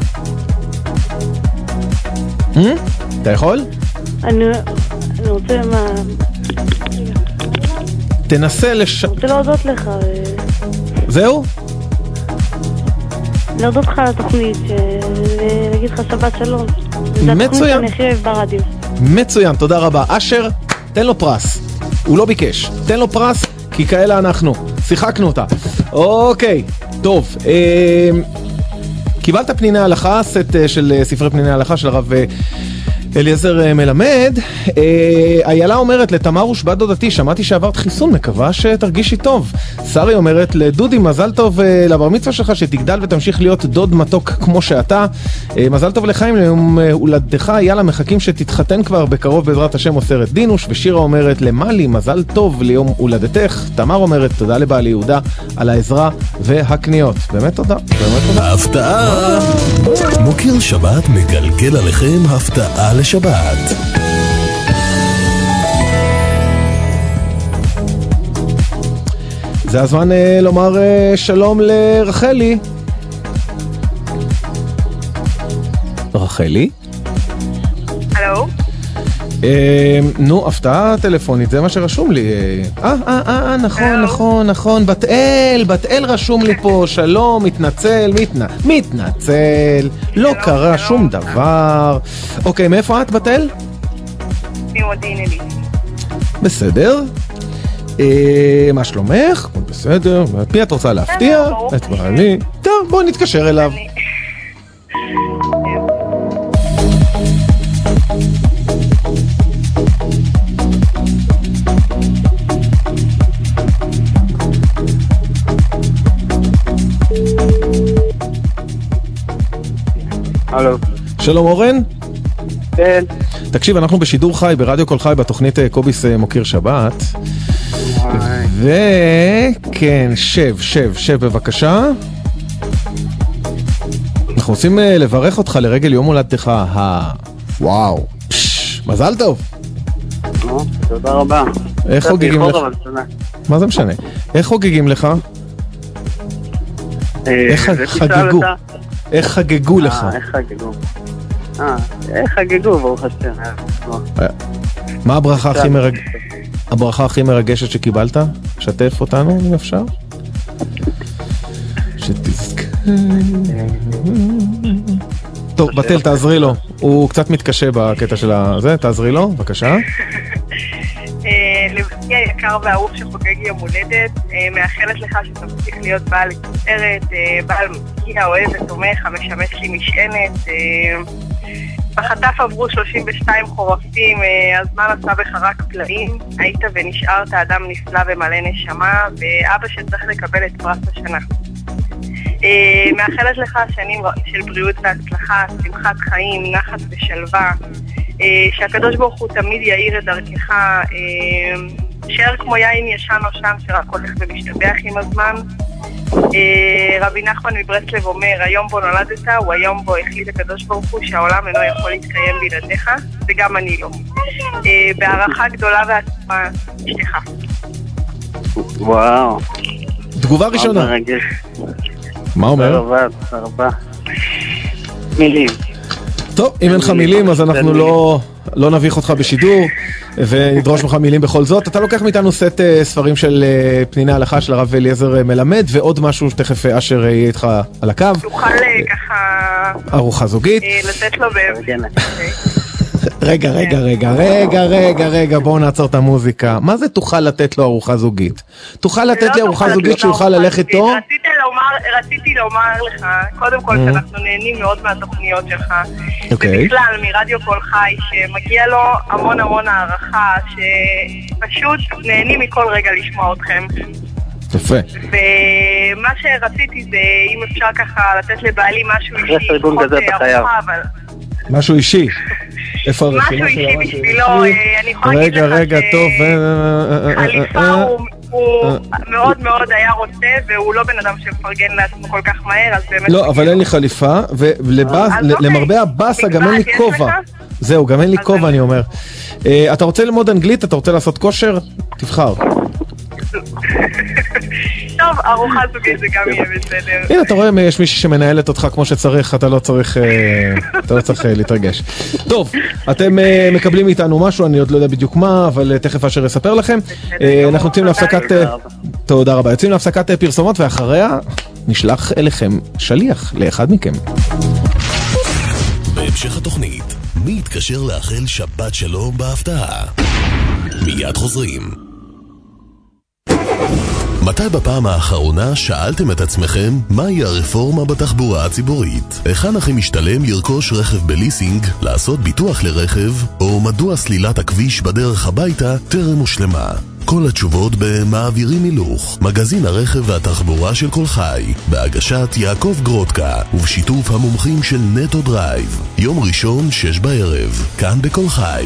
אתה יכול? אני רוצה מה... תנסה לש... אני רוצה להודות לך. זהו? להודות לך על התוכנית, ולהגיד לך שבת שלום. מצוין. זה התוכנית שאני הכי אוהב ברדיו. מצוין, תודה רבה. אשר, תן לו פרס. הוא לא ביקש. תן לו פרס, כי כאלה אנחנו. שיחקנו אותה. אוקיי, טוב. אה, קיבלת פניני הלכה, סט של ספרי פניני הלכה של הרב אליעזר מלמד. איילה אומרת לתמרוש בת דודתי, שמעתי שעברת חיסון, מקווה שתרגישי טוב. שרי אומרת לדודי, מזל טוב לבר מצווה שלך, שתגדל ותמשיך להיות דוד מתוק כמו שאתה. מזל טוב לחיים ליום הולדתך, יאללה, מחכים שתתחתן כבר בקרוב בעזרת השם, אוסרת דינוש. ושירה אומרת למלי, מזל טוב ליום הולדתך. תמר אומרת תודה לבעלי יהודה על העזרה והקניות. באמת תודה, באמת תודה. הפתעה. מוקיר שבת מגלגל עליכם הפתעה לשבת. זה הזמן uh, לומר uh, שלום לרחלי. רחלי? הלו? Uh, נו, הפתעה טלפונית, זה מה שרשום לי. אה, אה, אה, נכון, נכון, נכון. בתאל, בתאל רשום לי פה. שלום, מתנצל, מתנ... מתנצל. לא קרה שום דבר. אוקיי, מאיפה את, בתאל? ממודיעין עילית. בסדר. מה שלומך? בסדר. את מי את רוצה להפתיע? את בעלי. טוב, בואו נתקשר אליו. הלו. שלום אורן. כן. תקשיב, אנחנו בשידור חי, ברדיו כל חי, בתוכנית קוביס מוקיר שבת. וכן, שב, שב, שב בבקשה. אנחנו רוצים לברך אותך לרגל יום הולדתך. ה... וואו. מזל טוב. תודה רבה. איך חוגגים לך? מה זה משנה? איך חוגגים לך? איך חגגו? איך חגגו לך? איך חגגו? אה, איך חגגו, ברוך השם. מה הברכה הכי מרג... הברכה הכי מרגשת שקיבלת? שתף אותנו, אם אפשר? שתזכר... טוב, בתל, תעזרי לו. הוא קצת מתקשה בקטע של הזה, תעזרי לו, בבקשה. לבני היקר והאהוב שחוגג יום הולדת, מאחלת לך שתמשיך להיות בעל לתפארת, בעל מקיע, אוהב ותומך, המשמש לי משענת. בחטף עברו שלושים ושתיים חורפים, הזמן עשה בך רק פלאים, היית ונשארת אדם נפלא ומלא נשמה, ואבא שצריך לקבל את פרס השנה. מאחלת לך שנים של בריאות והצלחה, שמחת חיים, נחת ושלווה, שהקדוש ברוך הוא תמיד יאיר את דרכך, שער כמו יין ישן או שם שרק הולך ומשתבח עם הזמן. רבי נחמן מברסלב אומר, היום בו נולדת הוא היום בו החליט הקדוש ברוך הוא שהעולם אינו יכול להתקיים בלעדיך, וגם אני לא. בהערכה גדולה ועצמה אשתך. וואו. תגובה ראשונה. מה אומר? תודה רבה, תודה רבה. מילים. טוב, אם אין לך מילים אז אנחנו לא לא נביך אותך בשידור ונדרוש ממך מילים בכל זאת. אתה לוקח מאיתנו סט ספרים של פניני הלכה של הרב אליעזר מלמד, ועוד משהו שתכף אשר יהיה איתך על הקו. תוכל ככה... ארוחה זוגית. לתת לו באמת. רגע, רגע, רגע, רגע, רגע, רגע, בואו נעצור את המוזיקה. מה זה תוכל לתת לו ארוחה זוגית? תוכל לתת לי ארוחה זוגית שיוכל ללכת איתו? רציתי לומר לך, קודם כל שאנחנו נהנים מאוד מהתוכניות שלך, ובכלל מרדיו כל חי, שמגיע לו המון המון הערכה, שפשוט נהנים מכל רגע לשמוע אתכם. יפה. ומה שרציתי זה, אם אפשר ככה לתת לבעלי משהו אישי, פחות ארוחה, אבל... משהו אישי. איפה הרשימה משהו של אישי המשהו? בשבילו, אני יכולה להגיד רגע, לך רגע, טוב. חליפה הוא הוא מאוד מאוד היה רוצה, והוא לא בן אדם שמפרגן לעצמו כל כך מהר, אז באמת... לא, אבל אין לי חליפה, ולמרבה הבאסה גם אין לי כובע. זהו, גם אין לי כובע, אני אומר. אתה רוצה ללמוד אנגלית? אתה רוצה לעשות כושר? תבחר. טוב, ארוחה זוגית זה גם יהיה בסדר. הנה, אתה רואה, יש מישהי שמנהלת אותך כמו שצריך, אתה לא צריך, אתה לא צריך להתרגש. טוב, אתם מקבלים איתנו משהו, אני עוד לא יודע בדיוק מה, אבל תכף אשר אספר לכם. אנחנו יוצאים להפסקת, תודה רבה, יוצאים להפסקת פרסומות, ואחריה נשלח אליכם שליח לאחד מכם. בהמשך התוכנית, מי יתקשר לאחל שבת שלום בהפתעה? מיד חוזרים. מתי בפעם האחרונה שאלתם את עצמכם מהי הרפורמה בתחבורה הציבורית? היכן הכי משתלם לרכוש רכב בליסינג, לעשות ביטוח לרכב, או מדוע סלילת הכביש בדרך הביתה טרם הושלמה? כל התשובות במעבירים הילוך, מגזין הרכב והתחבורה של כל חי, בהגשת יעקב גרודקה ובשיתוף המומחים של נטו דרייב. יום ראשון שש בערב, כאן בכל חי.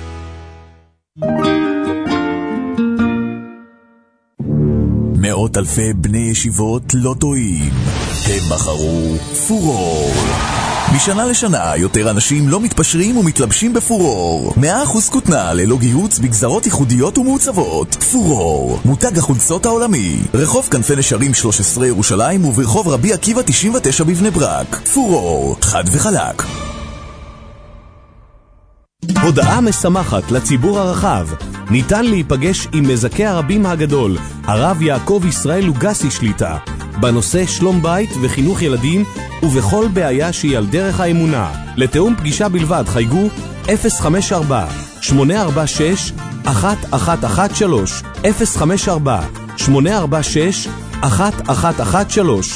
מאות אלפי בני ישיבות לא טועים. הם בחרו פורור. משנה לשנה יותר אנשים לא מתפשרים ומתלבשים בפורור. מאה אחוז כותנה ללא גיהוץ בגזרות ייחודיות ומעוצבות. פורור, מותג החולצות העולמי. רחוב כנפי נשרים שלוש עשרה ירושלים וברחוב רבי עקיבא תשעים ותשע בבני ברק. פורור, חד וחלק. הודעה משמחת לציבור הרחב. ניתן להיפגש עם מזכה הרבים הגדול, הרב יעקב ישראל לוגסי שליטה, בנושא שלום בית וחינוך ילדים ובכל בעיה שהיא על דרך האמונה. לתאום פגישה בלבד חייגו אפס חמש ארבע שמונה ארבע שש אחת אחת אחת שלוש אפס חמש ארבע שמונה ארבע שש אחת אחת אחת שלוש.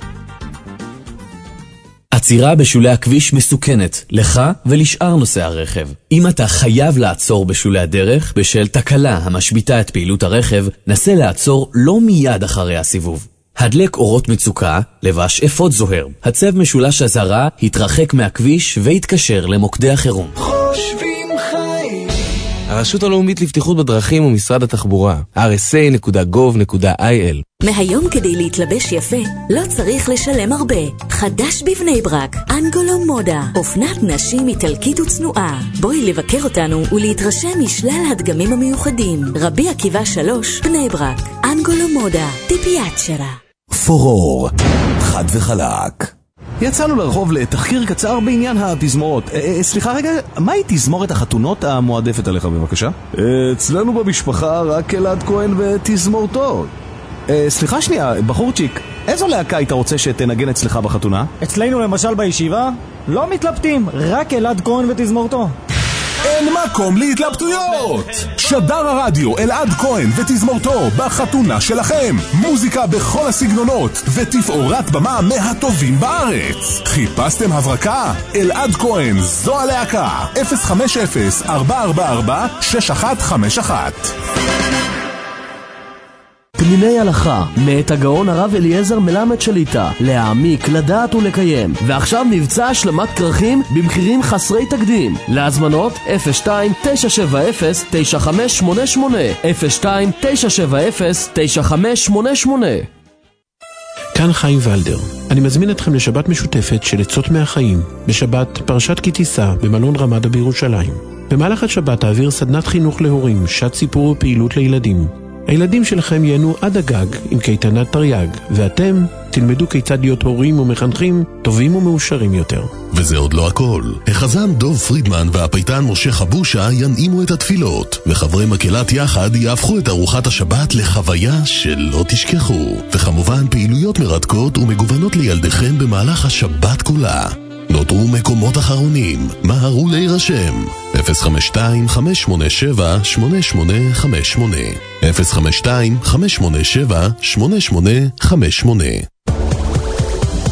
עצירה בשולי הכביש מסוכנת, לך ולשאר נוסעי הרכב. אם אתה חייב לעצור בשולי הדרך, בשל תקלה המשביתה את פעילות הרכב, נסה לעצור לא מיד אחרי הסיבוב. הדלק אורות מצוקה, לבש אפוד זוהר. הצב משולש הזרה, התרחק מהכביש והתקשר למוקדי החירום. חושבים חיים. הרשות הלאומית לבטיחות בדרכים ומשרד התחבורה, אר אס איי נקודה גוב נקודה איי אל. מהיום כדי להתלבש יפה, לא צריך לשלם הרבה. חדש בבני ברק, אנגולו מודה, אופנת נשים איטלקית וצנועה. בואי לבקר אותנו ולהתרשם משלל הדגמים המיוחדים. רבי עקיבא שלוש, בני ברק, אנגולו מודה, טיפיית שרה. פורור, חד וחלק. יצאנו לרחוב לתחקיר קצר בעניין התזמורות. אה, סליחה רגע, מהי תזמורת החתונות המועדפת עליך בבקשה? אצלנו במשפחה רק אלעד כהן ותזמורתו. אה, סליחה שנייה, בחורצ'יק, איזו להקה היית רוצה שתנגן אצלך בחתונה? אצלנו למשל בישיבה, לא מתלבטים, רק אלעד כהן ותזמורתו. אין מקום להתלבטויות! שדר הרדיו אלעד כהן ותזמורתו בחתונה שלכם. מוזיקה בכל הסגנונות ותפאורת במה מהטובים בארץ. חיפשתם הברקה? אלעד כהן, זו הלהקה. אפס חמש אפס ארבע ארבע ארבע שש אחת חמש אחת. פניני הלכה, מאת הגאון הרב אליעזר מלמד שליטה, להעמיק, לדעת ולקיים. ועכשיו מבצע השלמת כרכים במחירים חסרי תקדים. להזמנות אפס שתיים תשע שבע אפס תשע חמש שמונה שמונה אפס שתיים תשע שבע אפס תשע חמש שמונה שמונה. כאן חיים ולדר. אני מזמין אתכם לשבת משותפת של עצות מהחיים, בשבת פרשת כי תישא במלון רמדה בירושלים. במהלך השבת תעביר סדנת חינוך להורים, שעת סיפור ופעילות לילדים. הילדים שלכם ייהנו עד הגג עם קייטנת תרי"ג, ואתם תלמדו כיצד להיות הורים ומחנכים טובים ומאושרים יותר. וזה עוד לא הכל. החזן דוב פרידמן והפייטן משה חבושה ינעימו את התפילות, וחברי מקהלת יחד יהפכו את ארוחת השבת לחוויה שלא תשכחו. וכמובן פעילויות מרתקות ומגוונות לילדיכם במהלך השבת כולה. נותרו מקומות אחרונים, מהרו להירשם. אפס חמש שתיים חמש שמונה שבע שמונה שמונה חמש שמונה אפס חמש שתיים חמש שמונה שבע שמונה שמונה חמש שמונה.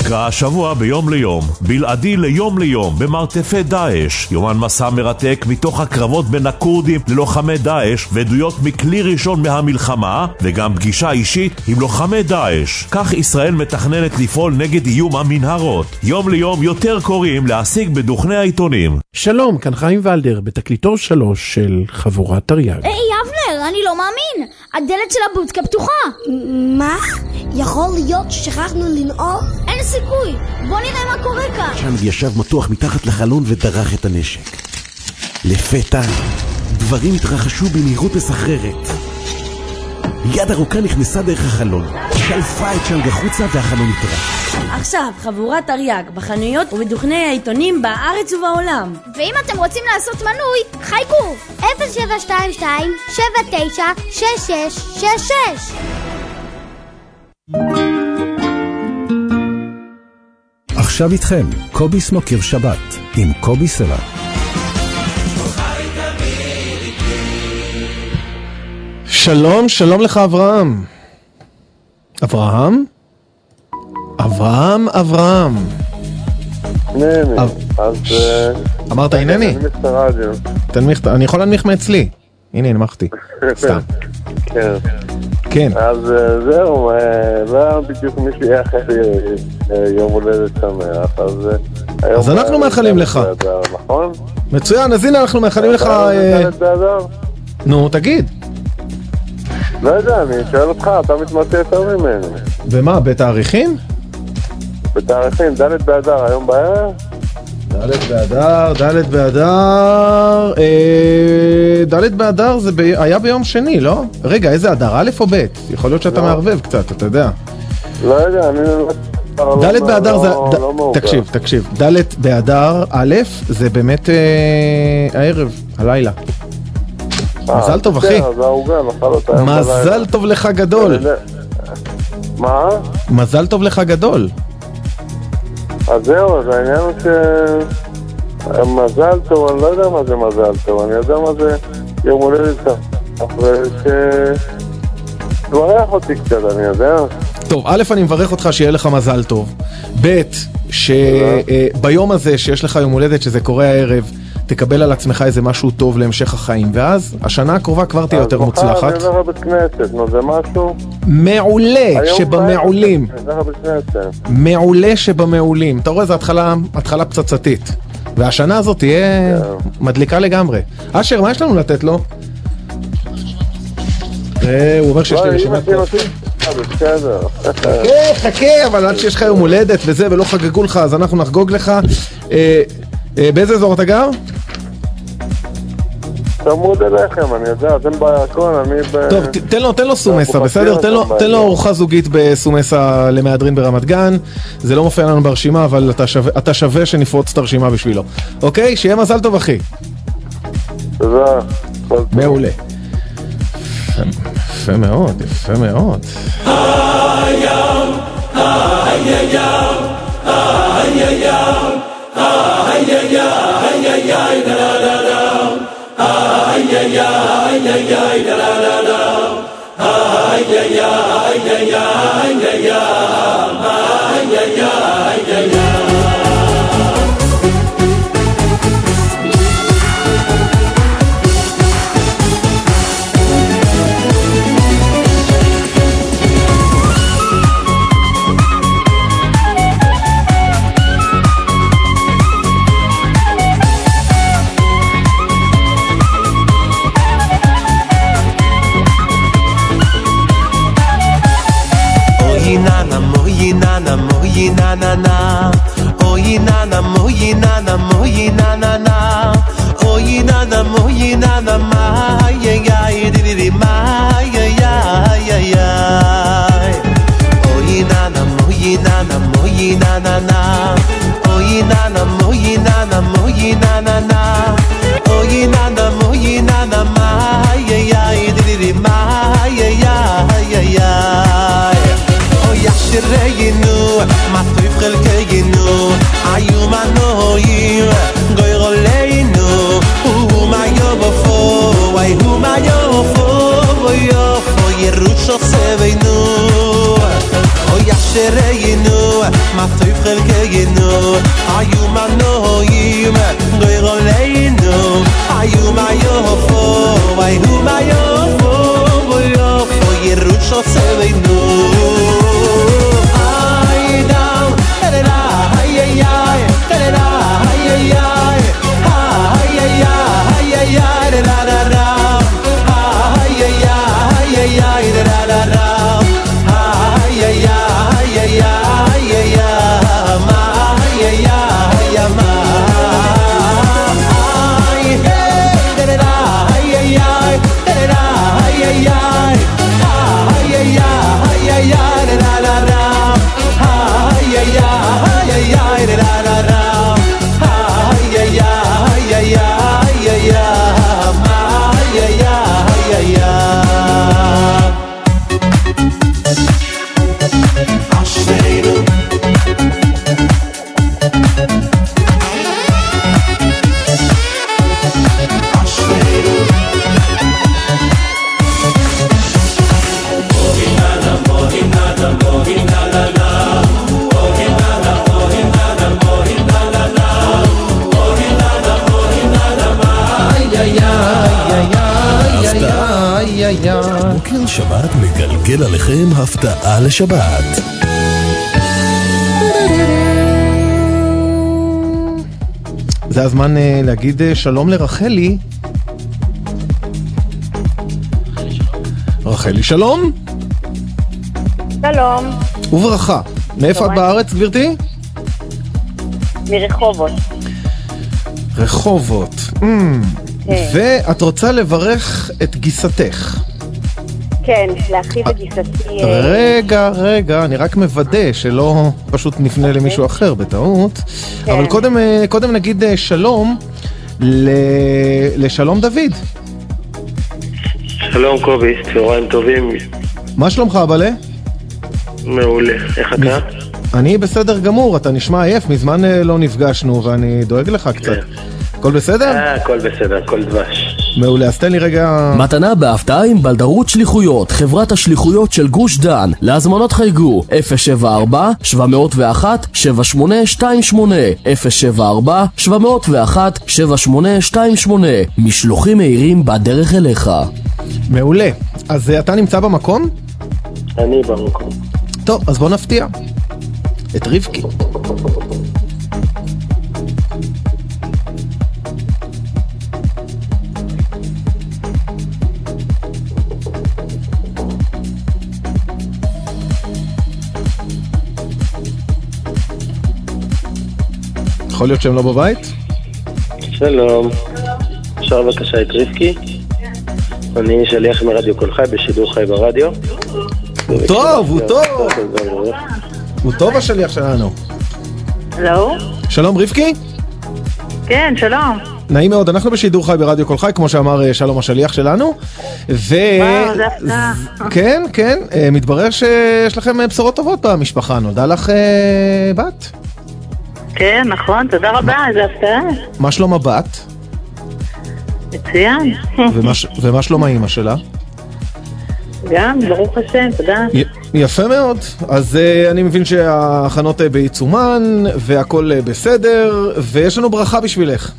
נקרא השבוע ביום ליום, בלעדי ליום ליום, במרתפי דאעש. יומן מסע מרתק מתוך הקרבות בין הכורדים ללוחמי דאעש, ועדויות מכלי ראשון מהמלחמה, וגם פגישה אישית עם לוחמי דאעש. כך ישראל מתכננת לפעול נגד איום המנהרות. יום ליום יותר קוראים להשיג בדוכני העיתונים. שלום, כאן חיים ולדר, בתקליטור שלוש של חבורת תרי"ג. היי אבנר, אני לא מאמין, הדלת של הבודקה פתוחה. מה? יכול להיות ששכחנו לנעול? אין סיכוי, בוא נראה מה קורה כאן. צ'אנג ישב מתוח מתחת לחלון ודרך את הנשק. לפתע, דברים התרחשו במהירות מסחררת. יד ארוכה נכנסה דרך החלון, שלפה את צ'אנג החוצה והחלון נטרק. עכשיו, חבורת תרי"ג בחנויות ובדוכני העיתונים בארץ ובעולם. ואם אתם רוצים לעשות מנוי, חייגו אפס שבע שתיים שתיים שבע תשע שש שש שש שש. עכשיו איתכם, קובי סמוקר שבת עם קובי סלע. שלום, שלום לך אברהם. אברהם? אברהם, אברהם. הנני, אז... אמרת הנני? תנמיך את הרדיו. תנמיך, אני יכול להנמיך מאצלי. הנה, הנמכתי. סתם. כן. כן. אז זהו, לא בדיוק מישהו יאחל יום הולדת שמח, אז... אז אנחנו מאחלים לך. נכון? מצוין, אז הנה אנחנו מאחלים לך... נו, תגיד. לא יודע, אני שואל אותך, אתה מתמצא יותר ממני. ומה, בתאריכים? בתאריכים, ד' באדר, היום בערב? ד' באדר, ד' באדר... ד' באדר זה היה ביום שני, לא? רגע, איזה אדר, א' או ב'? יכול להיות שאתה מערבב קצת, אתה יודע. לא יודע, אני... ד' באדר זה... תקשיב, תקשיב. ד' באדר א' זה באמת הערב, הלילה. מזל טוב אחי. מזל טוב לך גדול. מה? מזל טוב לך גדול. אז זהו, אז העניין הוא ש... מזל טוב, אני לא יודע מה זה מזל טוב, אני יודע מה זה יום הולדת טוב, וש... תברך אותי קצת, אני יודע. טוב, א', אני מברך אותך שיהיה לך מזל טוב. ב', שביום הזה שיש לך יום הולדת שזה קורה הערב, תקבל על עצמך איזה משהו טוב להמשך החיים, ואז השנה הקרובה כבר תהיה יותר מוצלחת. אז מחר אני בית כנסת, נו זה משהו? מעולה שבמעולים. מעולה שבמעולים. אתה רואה, זו התחלה, התחלה פצצתית. והשנה הזאת תהיה מדליקה לגמרי. אשר, מה יש לנו לתת לו? הוא אומר שיש לי רשימת פה. חכה, חכה, אבל עד שיש לך יום הולדת וזה, ולא חגגו לך, אז אנחנו נחגוג לך. באיזה אזור אתה גר? תמוד אליכם, אני יודע, אתם בירקון, אני ב... טוב, תן לו, תן לו סומסה, בסדר? תן לו ארוחה זוגית בסומסה למהדרין ברמת גן. זה לא מופיע לנו ברשימה, אבל אתה שווה שנפרוץ את הרשימה בשבילו. אוקיי? שיהיה מזל טוב, אחי. תודה. מעולה. יפה מאוד, יפה מאוד. הים, הים, הים, ay ay ay ay ay la la la la ay ay ay ay ay la la la la ay ay ay ay ay ay ay ay ay ay Moyi na na na, oyi na na moyi na na moyi na na na, oyi na na moyi na na ma ya ya di di di ma ya ya ya ya, oyi na na moyi na na moyi na na na, oyi na na moyi na na moyi na na na, oyi na na moyi na na ma ya ya di di di ma ya ya ya ya. ישריינו, מטריף חלקיינו, היום הנועים, גוי רוליינו, הוא מה יובפו, וואי הוא מה יובפו, ויופו ירוש עושה בינו. ישריינו, מה טוב חלקנו היו מנועים גויר עלינו היו מה יופו היו מה יופו ויופו ירוש עושנו היי דאו תללה היי היי היי תללה היי היי היי היי היי היי היי היי לה לה לה היי היי היי היי לה לה לה היי היי היי היי היי מה היי היי היי מה היי היי לה היי היי היי לה היי היי היי היי היי לה לה לה היי היי היי היי לה לה לה היי היי היי היי היי מה היי היי היי אשרינו אשרינו מוהיננה מוהיננה מוהיננה מוהיננה מוהיננה מוהיננה מוהיננה מוהיננה איי איי איי איי איי איי בוקר שבת מגלגל עליכם הפתעה לשבת. זה הזמן uh, להגיד uh, שלום לרחלי. רחלי שלום. שלום. וברכה. מאיפה את בארץ גברתי? מרחובות. רחובות. Mm. כן. ואת רוצה לברך את גיסתך. כן, להכיב את גיסתי. רגע, רגע, אני רק מוודא שלא פשוט נפנה למישהו אחר בטעות. כן. אבל קודם, קודם נגיד שלום לשלום דוד. שלום קובי, צהריים טובים. מה שלומך אבאלה? מעולה, איך אתה? אני בסדר גמור, אתה נשמע עייף, מזמן לא נפגשנו ואני דואג לך קצת. כן. הכל בסדר? אה, הכל בסדר, הכל דבש. מעולה, אז תן לי רגע... מתנה בהפתעה עם בלדרות שליחויות, חברת השליחויות של גוש דן. להזמנות חייגו אפס שבע ארבע שבע אפס אחת שבע שמונה שתיים שמונה אפס שבע ארבע שבע אפס אחת שבע שמונה שתיים שמונה. משלוחים מהירים בדרך אליך. מעולה, אז אתה נמצא במקום? אני במקום. טוב, אז בוא נפתיע את רבקי. יכול להיות שהם לא בבית? שלום. אפשר בבקשה את רבקי? אני שליח מרדיו כל חי בשידור חי ברדיו. הוא טוב, הוא טוב. הוא טוב השליח שלנו. הלו? שלום רבקי? כן, שלום. נעים מאוד, אנחנו בשידור חי ברדיו כל חי, כמו שאמר שלום השליח שלנו. ו... וואו, זה הפתעה. כן, כן, מתברר שיש לכם בשורות טובות במשפחה. נולדה לך בת? כן, נכון, תודה רבה, זה הפתעה. מה שלום הבת? מצוין. ומה שלום האמא שלה? גם, ברוך השם, תודה. יפה מאוד. אז אני מבין שההכנות בעיצומן והכל בסדר, ויש לנו ברכה בשבילך.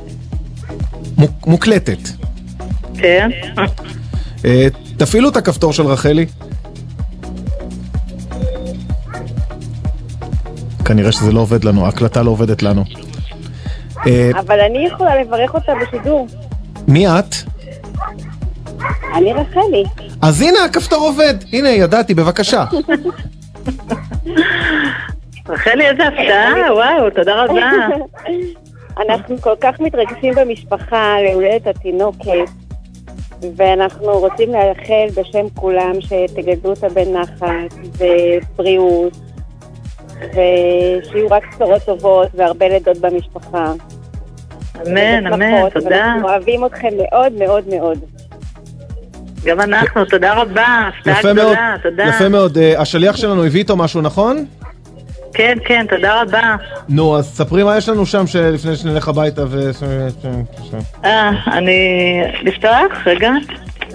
מוקלטת. כן. תפעילו את הכפתור של רחלי. כנראה שזה לא עובד לנו, ההקלטה לא עובדת לנו. אבל אני יכולה לברך אותה בשידור. מי את? אני רחלי. אז הנה הכפתור עובד, הנה ידעתי, בבקשה. רחלי, איזה הפתעה, וואו, תודה רבה. אנחנו כל כך מתרגשים במשפחה להולדת התינוקת, ואנחנו רוצים לאחל בשם כולם שתגדלו אותה בנחת ובריאות, ושיהיו רק בשורות טובות והרבה לידות במשפחה. אמן, אמן, תודה. אנחנו אוהבים אתכם מאוד מאוד מאוד. גם אנחנו, תודה רבה, הפתעה גדולה, תודה. יפה מאוד, השליח שלנו הביא איתו משהו, נכון? כן, כן, תודה רבה. נו, אז ספרי מה יש לנו שם שלפני שנלך הביתה ו... אה, אני... לפתוח? רגע.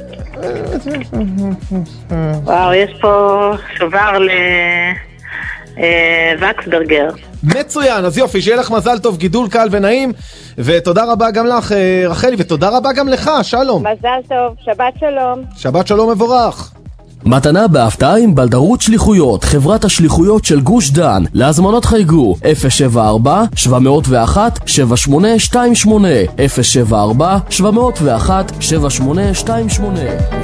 וואו, יש פה שובר ל... וקסברגר. מצוין, אז יופי, שיהיה לך מזל טוב, גידול קל ונעים, ותודה רבה גם לך רחלי, ותודה רבה גם לך, שלום. מזל טוב, שבת שלום. שבת שלום מבורך. מתנה בהפתעה עם בלדרות שליחויות, חברת השליחויות של גוש דן. להזמנות חייגו אפס שבע ארבע שבע מאות ואחת שבע שמונה שתיים שמונה אפס שבע ארבע שבע מאות ואחת שבע שמונה שתיים שמונה.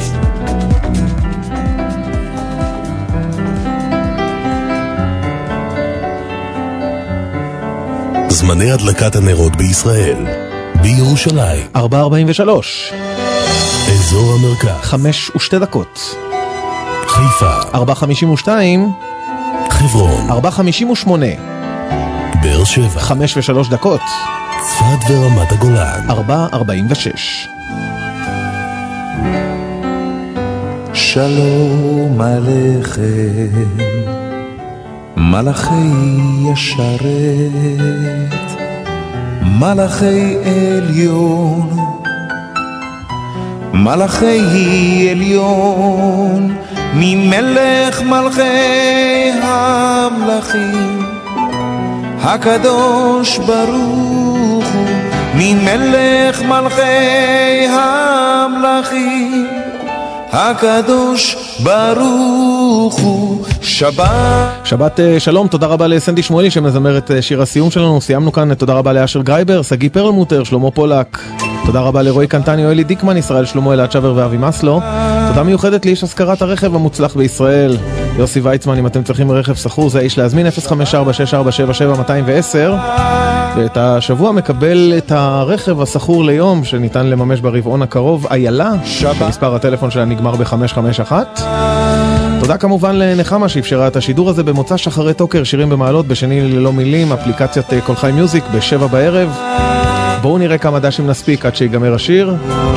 זמני הדלקת הנרות בישראל. בירושלים ארבע ארבעים ושלוש, אזור המרכז חמש ושתי דקות, חיפה ארבע חמישים ושתיים, חברון ארבע חמישים ושמונה, באר שבע חמש ושלוש דקות, צפת ורמת הגולן ארבע ארבעים ושש. שלום עליכם מלאכי ישרת, מלאכי עליון, מלאכי עליון, ממלך מלכי המלכים, הקדוש ברוך הוא, ממלך מלכי המלכים, הקדוש ברוך הוא. שבת שבת שלום, תודה רבה לסנדי שמואלי שמזמר את שיר הסיום שלנו. סיימנו כאן, תודה רבה לאשר גרייבר, סגי פרלמוטר, שלמה פולק, תודה רבה לרועי קנטני, אלי דיקמן, ישראל שלמה, אלעד שבר ואבי מסלו. תודה מיוחדת לאיש הזכרת הרכב המוצלח בישראל, יוסי ויצמן. אם אתם צריכים רכב סחור זה האיש להזמין, אפס חמש ארבע שש ארבע שבע שבע מאתיים ועשר. ואת השבוע מקבל את הרכב הסחור ליום שניתן לממש ברבעון הקרוב איילה, שמספר הטלפון שלה נגמר ב-חמש חמש אחת. תודה כמובן לנחמה שאפשרה את השידור הזה במוצא שחרי טוקר, שירים במעלות, בשני ללא מילים, אפליקציית כל חי מיוזיק, בשבע בערב. בואו נראה כמה דשים נספיק עד שיגמר השיר.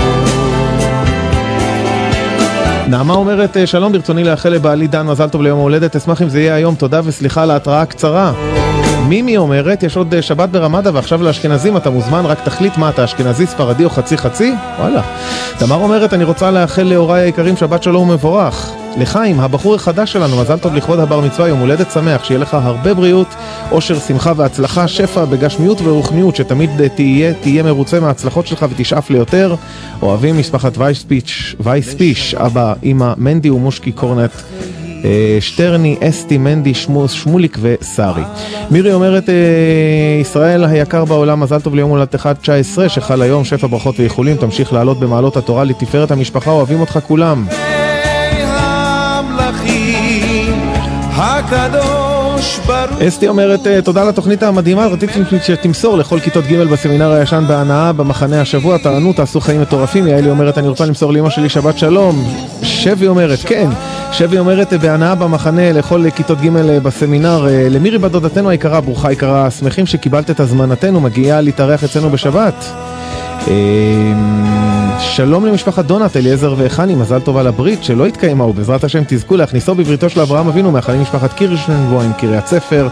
נעמה אומרת, שלום, ברצוני לאחל לבעלי דן מזל טוב ליום ההולדת, אשמח אם זה יהיה היום, תודה וסליחה על ההתראה הקצרה. מימי אומרת, יש עוד שבת ברמדה ועכשיו לאשכנזים אתה מוזמן, רק תחליט מה אתה, אשכנזי, ספרדי או חצי חצי? וואלה. תמר אומרת, אני רוצה לאחל להוריי היקרים שבת שלום ומבורך. לחיים, הבחור החדש שלנו, מזל טוב לכבוד הבר מצווה, יום הולדת שמח, שיהיה לך הרבה בריאות, אושר, שמחה והצלחה, שפע בגשמיות ורוחניות, שתמיד תהיה, תהיה מרוצה מההצלחות שלך ותשאף ליותר. אוהבים משפחת וייספיש, וייספיש, אבא, אמא, מנדי ומושקי קורנט, שטרני, אסתי, מנדי, שמוס, שמוליק וסרי. מירי אומרת, ישראל היקר בעולם, מזל טוב ליום הולדתך תשע עשרה שחל היום, שפע ברכות ואיחולים, תמשיך לעלות במעלות התורה לתפארת המשפחה, אוהבים אותך כולם. הקדוש ברוך. אסתי אומרת, תודה לתוכנית המדהימה, רציתי שתמסור לכל כיתות ג' בסמינר הישן בהנאה במחנה השבוע, תענו, תעשו חיים מטורפים. יעלי אומרת, אני רוצה למסור לאמא שלי שבת שלום. שבי אומרת, כן, שבי אומרת בהנאה במחנה לכל כיתות ג' בסמינר. למירי בדודתנו היקרה, ברוכה יקרה, שמחים שקיבלת את הזמנתנו, מגיעה להתארח אצלנו בשבת. שלום למשפחת דונת, אליעזר וחני, מזל טוב על הברית שלא התקיימה ובעזרת השם תזכו להכניסו בבריתו של אברהם אבינו, מאחלים משפחת קירשנבוים, קריית ספר.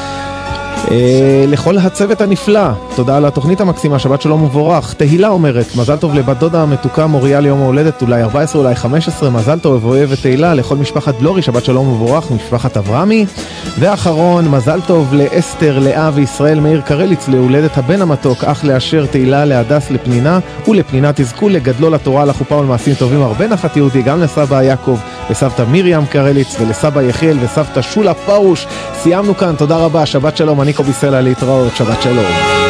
לכל הצוות הנפלא, תודה על התוכנית המקסימה, שבת שלום ובורך. תהילה אומרת, מזל טוב לבת דודה המתוקה מוריה ליום ההולדת, אולי ארבע עשרה אולי חמש עשרה, מזל טוב ואוהב ותהילה. לכל משפחת בלורי, שבת שלום ובורך, משפחת אברהמי. ואחרון, מזל טוב לאסתר, לאה וישראל מאיר קרליץ להולדת הבן המתוק, אח לאשר, תהילה, להדס, לפנינה ולפנינה, תזכו לגדלו לתורה, לחופה ולמעשים טובים, הרבה נחת יהודי, גם לסבא יעקב וסבתא מרים קרליץ ולסבא יחיאל וסבתא שולה פרוש. סיימנו כאן, תודה רבה, שבת שלום, אני קובי סלע, להתראות, שבת שלום.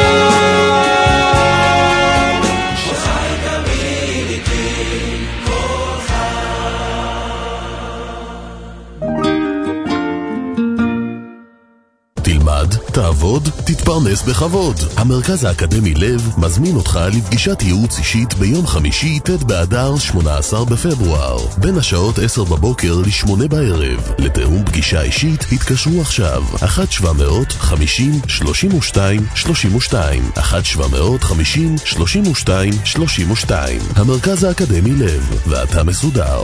תלמד, תעבוד, תתפרנס בכבוד. המרכז האקדמי לב מזמין אותך לפגישת ייעוץ אישית ביום חמישי ט' באדר שמונה עשר בפברואר בין השעות עשר בבוקר לשמונה בערב. לתאום פגישה אישית התקשרו עכשיו אחת שבע מאות חמישים שלושים ושתיים שלושים ושתיים אחת שבע מאות חמישים שלושים ושתיים שלושים ושתיים. המרכז האקדמי לב, ואתה מסודר.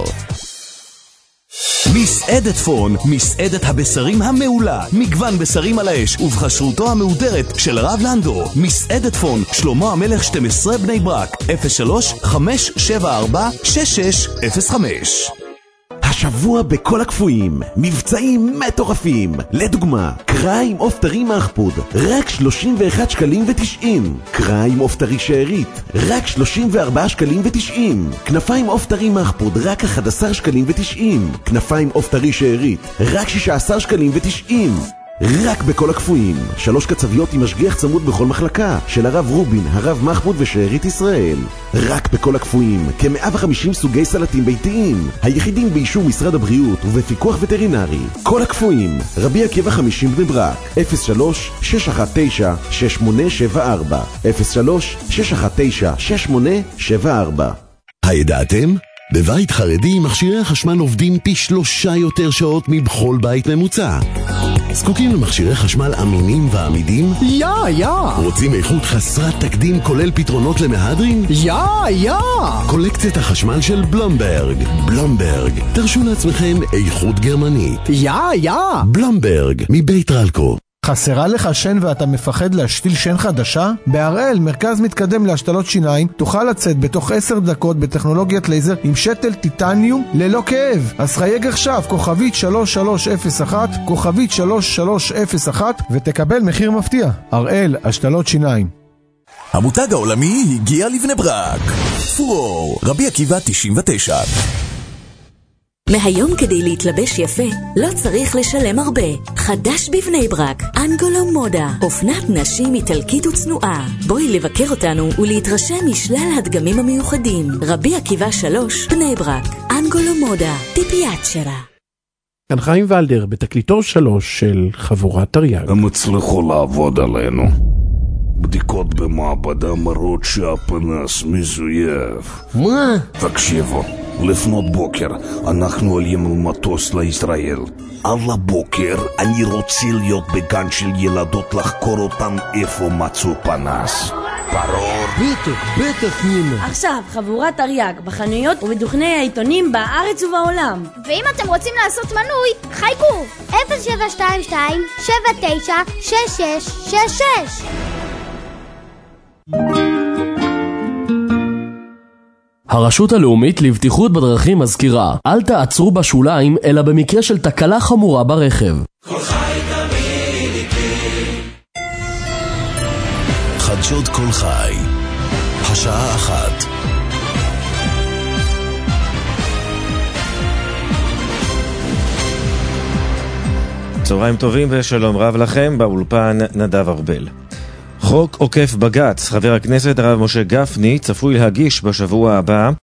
מסעדת פון, מסעדת הבשרים המעולה, מגוון בשרים על האש ובחשרותו המהודרת של הרב לנדו. מסעדת פון, שלמה המלך שתים עשרה בני ברק, אפס שלוש חמש שבע ארבע שש שש אפס חמש. השבוע בכל הקפואים, מבצעים מטורפים. לדוגמה, קרא עם עוף טרי מאחפוד, רק שלושים ואחד שקלים ותשעים. קרא עם עוף טרי שארית, רק שלושים וארבעה שקלים ותשעים. כנפיים עוף טרי מאחפוד, רק אחד עשר שקלים ותשעים. כנפיים עוף טרי שארית, רק שישה עשר שקלים ותשעים. רק בכל הקפואים, שלוש קצביות עם משגיח צמוד בכל מחלקה, של הרב רובין, הרב מחמוד ושארית ישראל. רק בכל הקפואים, כ-מאה וחמישים סוגי סלטים ביתיים, היחידים באישור משרד הבריאות ובפיקוח וטרינרי. כל הקפואים, רבי עקיבא חמישים בני ברק, אפס שלוש שש אחת תשע שש שמונה שבע ארבע, אפס שלוש שש אחת תשע שש שמונה שבע ארבע. הידעתם? בבית חרדי מכשירי החשמל עובדים פי שלושה יותר שעות מבכל בית ממוצע. זקוקים למכשירי חשמל אמינים ועמידים? יא, יא! רוצים איכות חסרת תקדים כולל פתרונות למהדרין? יא, יא! קולקציית החשמל של בלומברג. בלומברג, תרשו לעצמכם איכות גרמנית. יא, יא! בלומברג, מבית רלקו. חסרה לך שן ואתה מפחד להשתיל שן חדשה? בהראל, מרכז מתקדם להשתלות שיניים, תוכל לצאת בתוך עשר דקות בטכנולוגיית לייזר עם שתל טיטניום ללא כאב. אז חייג עכשיו, כוכבית שלוש שלוש אפס אחת, כוכבית שלוש שלוש אפס אחת, ותקבל מחיר מפתיע. הראל, השתלות שיניים. המותג העולמי הגיע לבני ברק. פורור, רבי עקיבא תשעים ותשע. מהיום כדי להתלבש יפה, לא צריך לשלם הרבה. חדש בבני ברק, אנגולו מודה, אופנת נשים איטלקית וצנועה. בואי לבקר אותנו ולהתרשם משלל הדגמים המיוחדים. רבי עקיבא שלוש, בני ברק, אנגולו מודה, טיפיית שרה. כאן חיים ולדר, בתקליטור שלוש של חבורת תרי"ג. הם הצליחו לעבוד עלינו. בדיקות במעבדה מראות שהפנס מזויף. מה? תקשיבו, לפנות בוקר אנחנו עולים למטוס לישראל. על הבוקר אני רוצה להיות בגן של ילדות לחקור אותם איפה מצאו פנס. ברור? בטח, בטח נינה. עכשיו, חבורת תרי"ג בחנויות ובדוכני העיתונים בארץ ובעולם. ואם אתם רוצים לעשות מנוי, חייגו אפס שבע שתיים שתיים שבע תשע שש שש שש שש. הרשות הלאומית לבטיחות בדרכים מזכירה, אל תעצרו בשוליים אלא במקרה של תקלה חמורה ברכב. כל חי תמיד איתי. חדשות כל חי, השעה אחת. צהריים טובים ושלום רב לכם, באולפן נדב ארבל. חוק עוקף בגץ, חבר הכנסת הרב משה גפני צפוי להגיש בשבוע הבא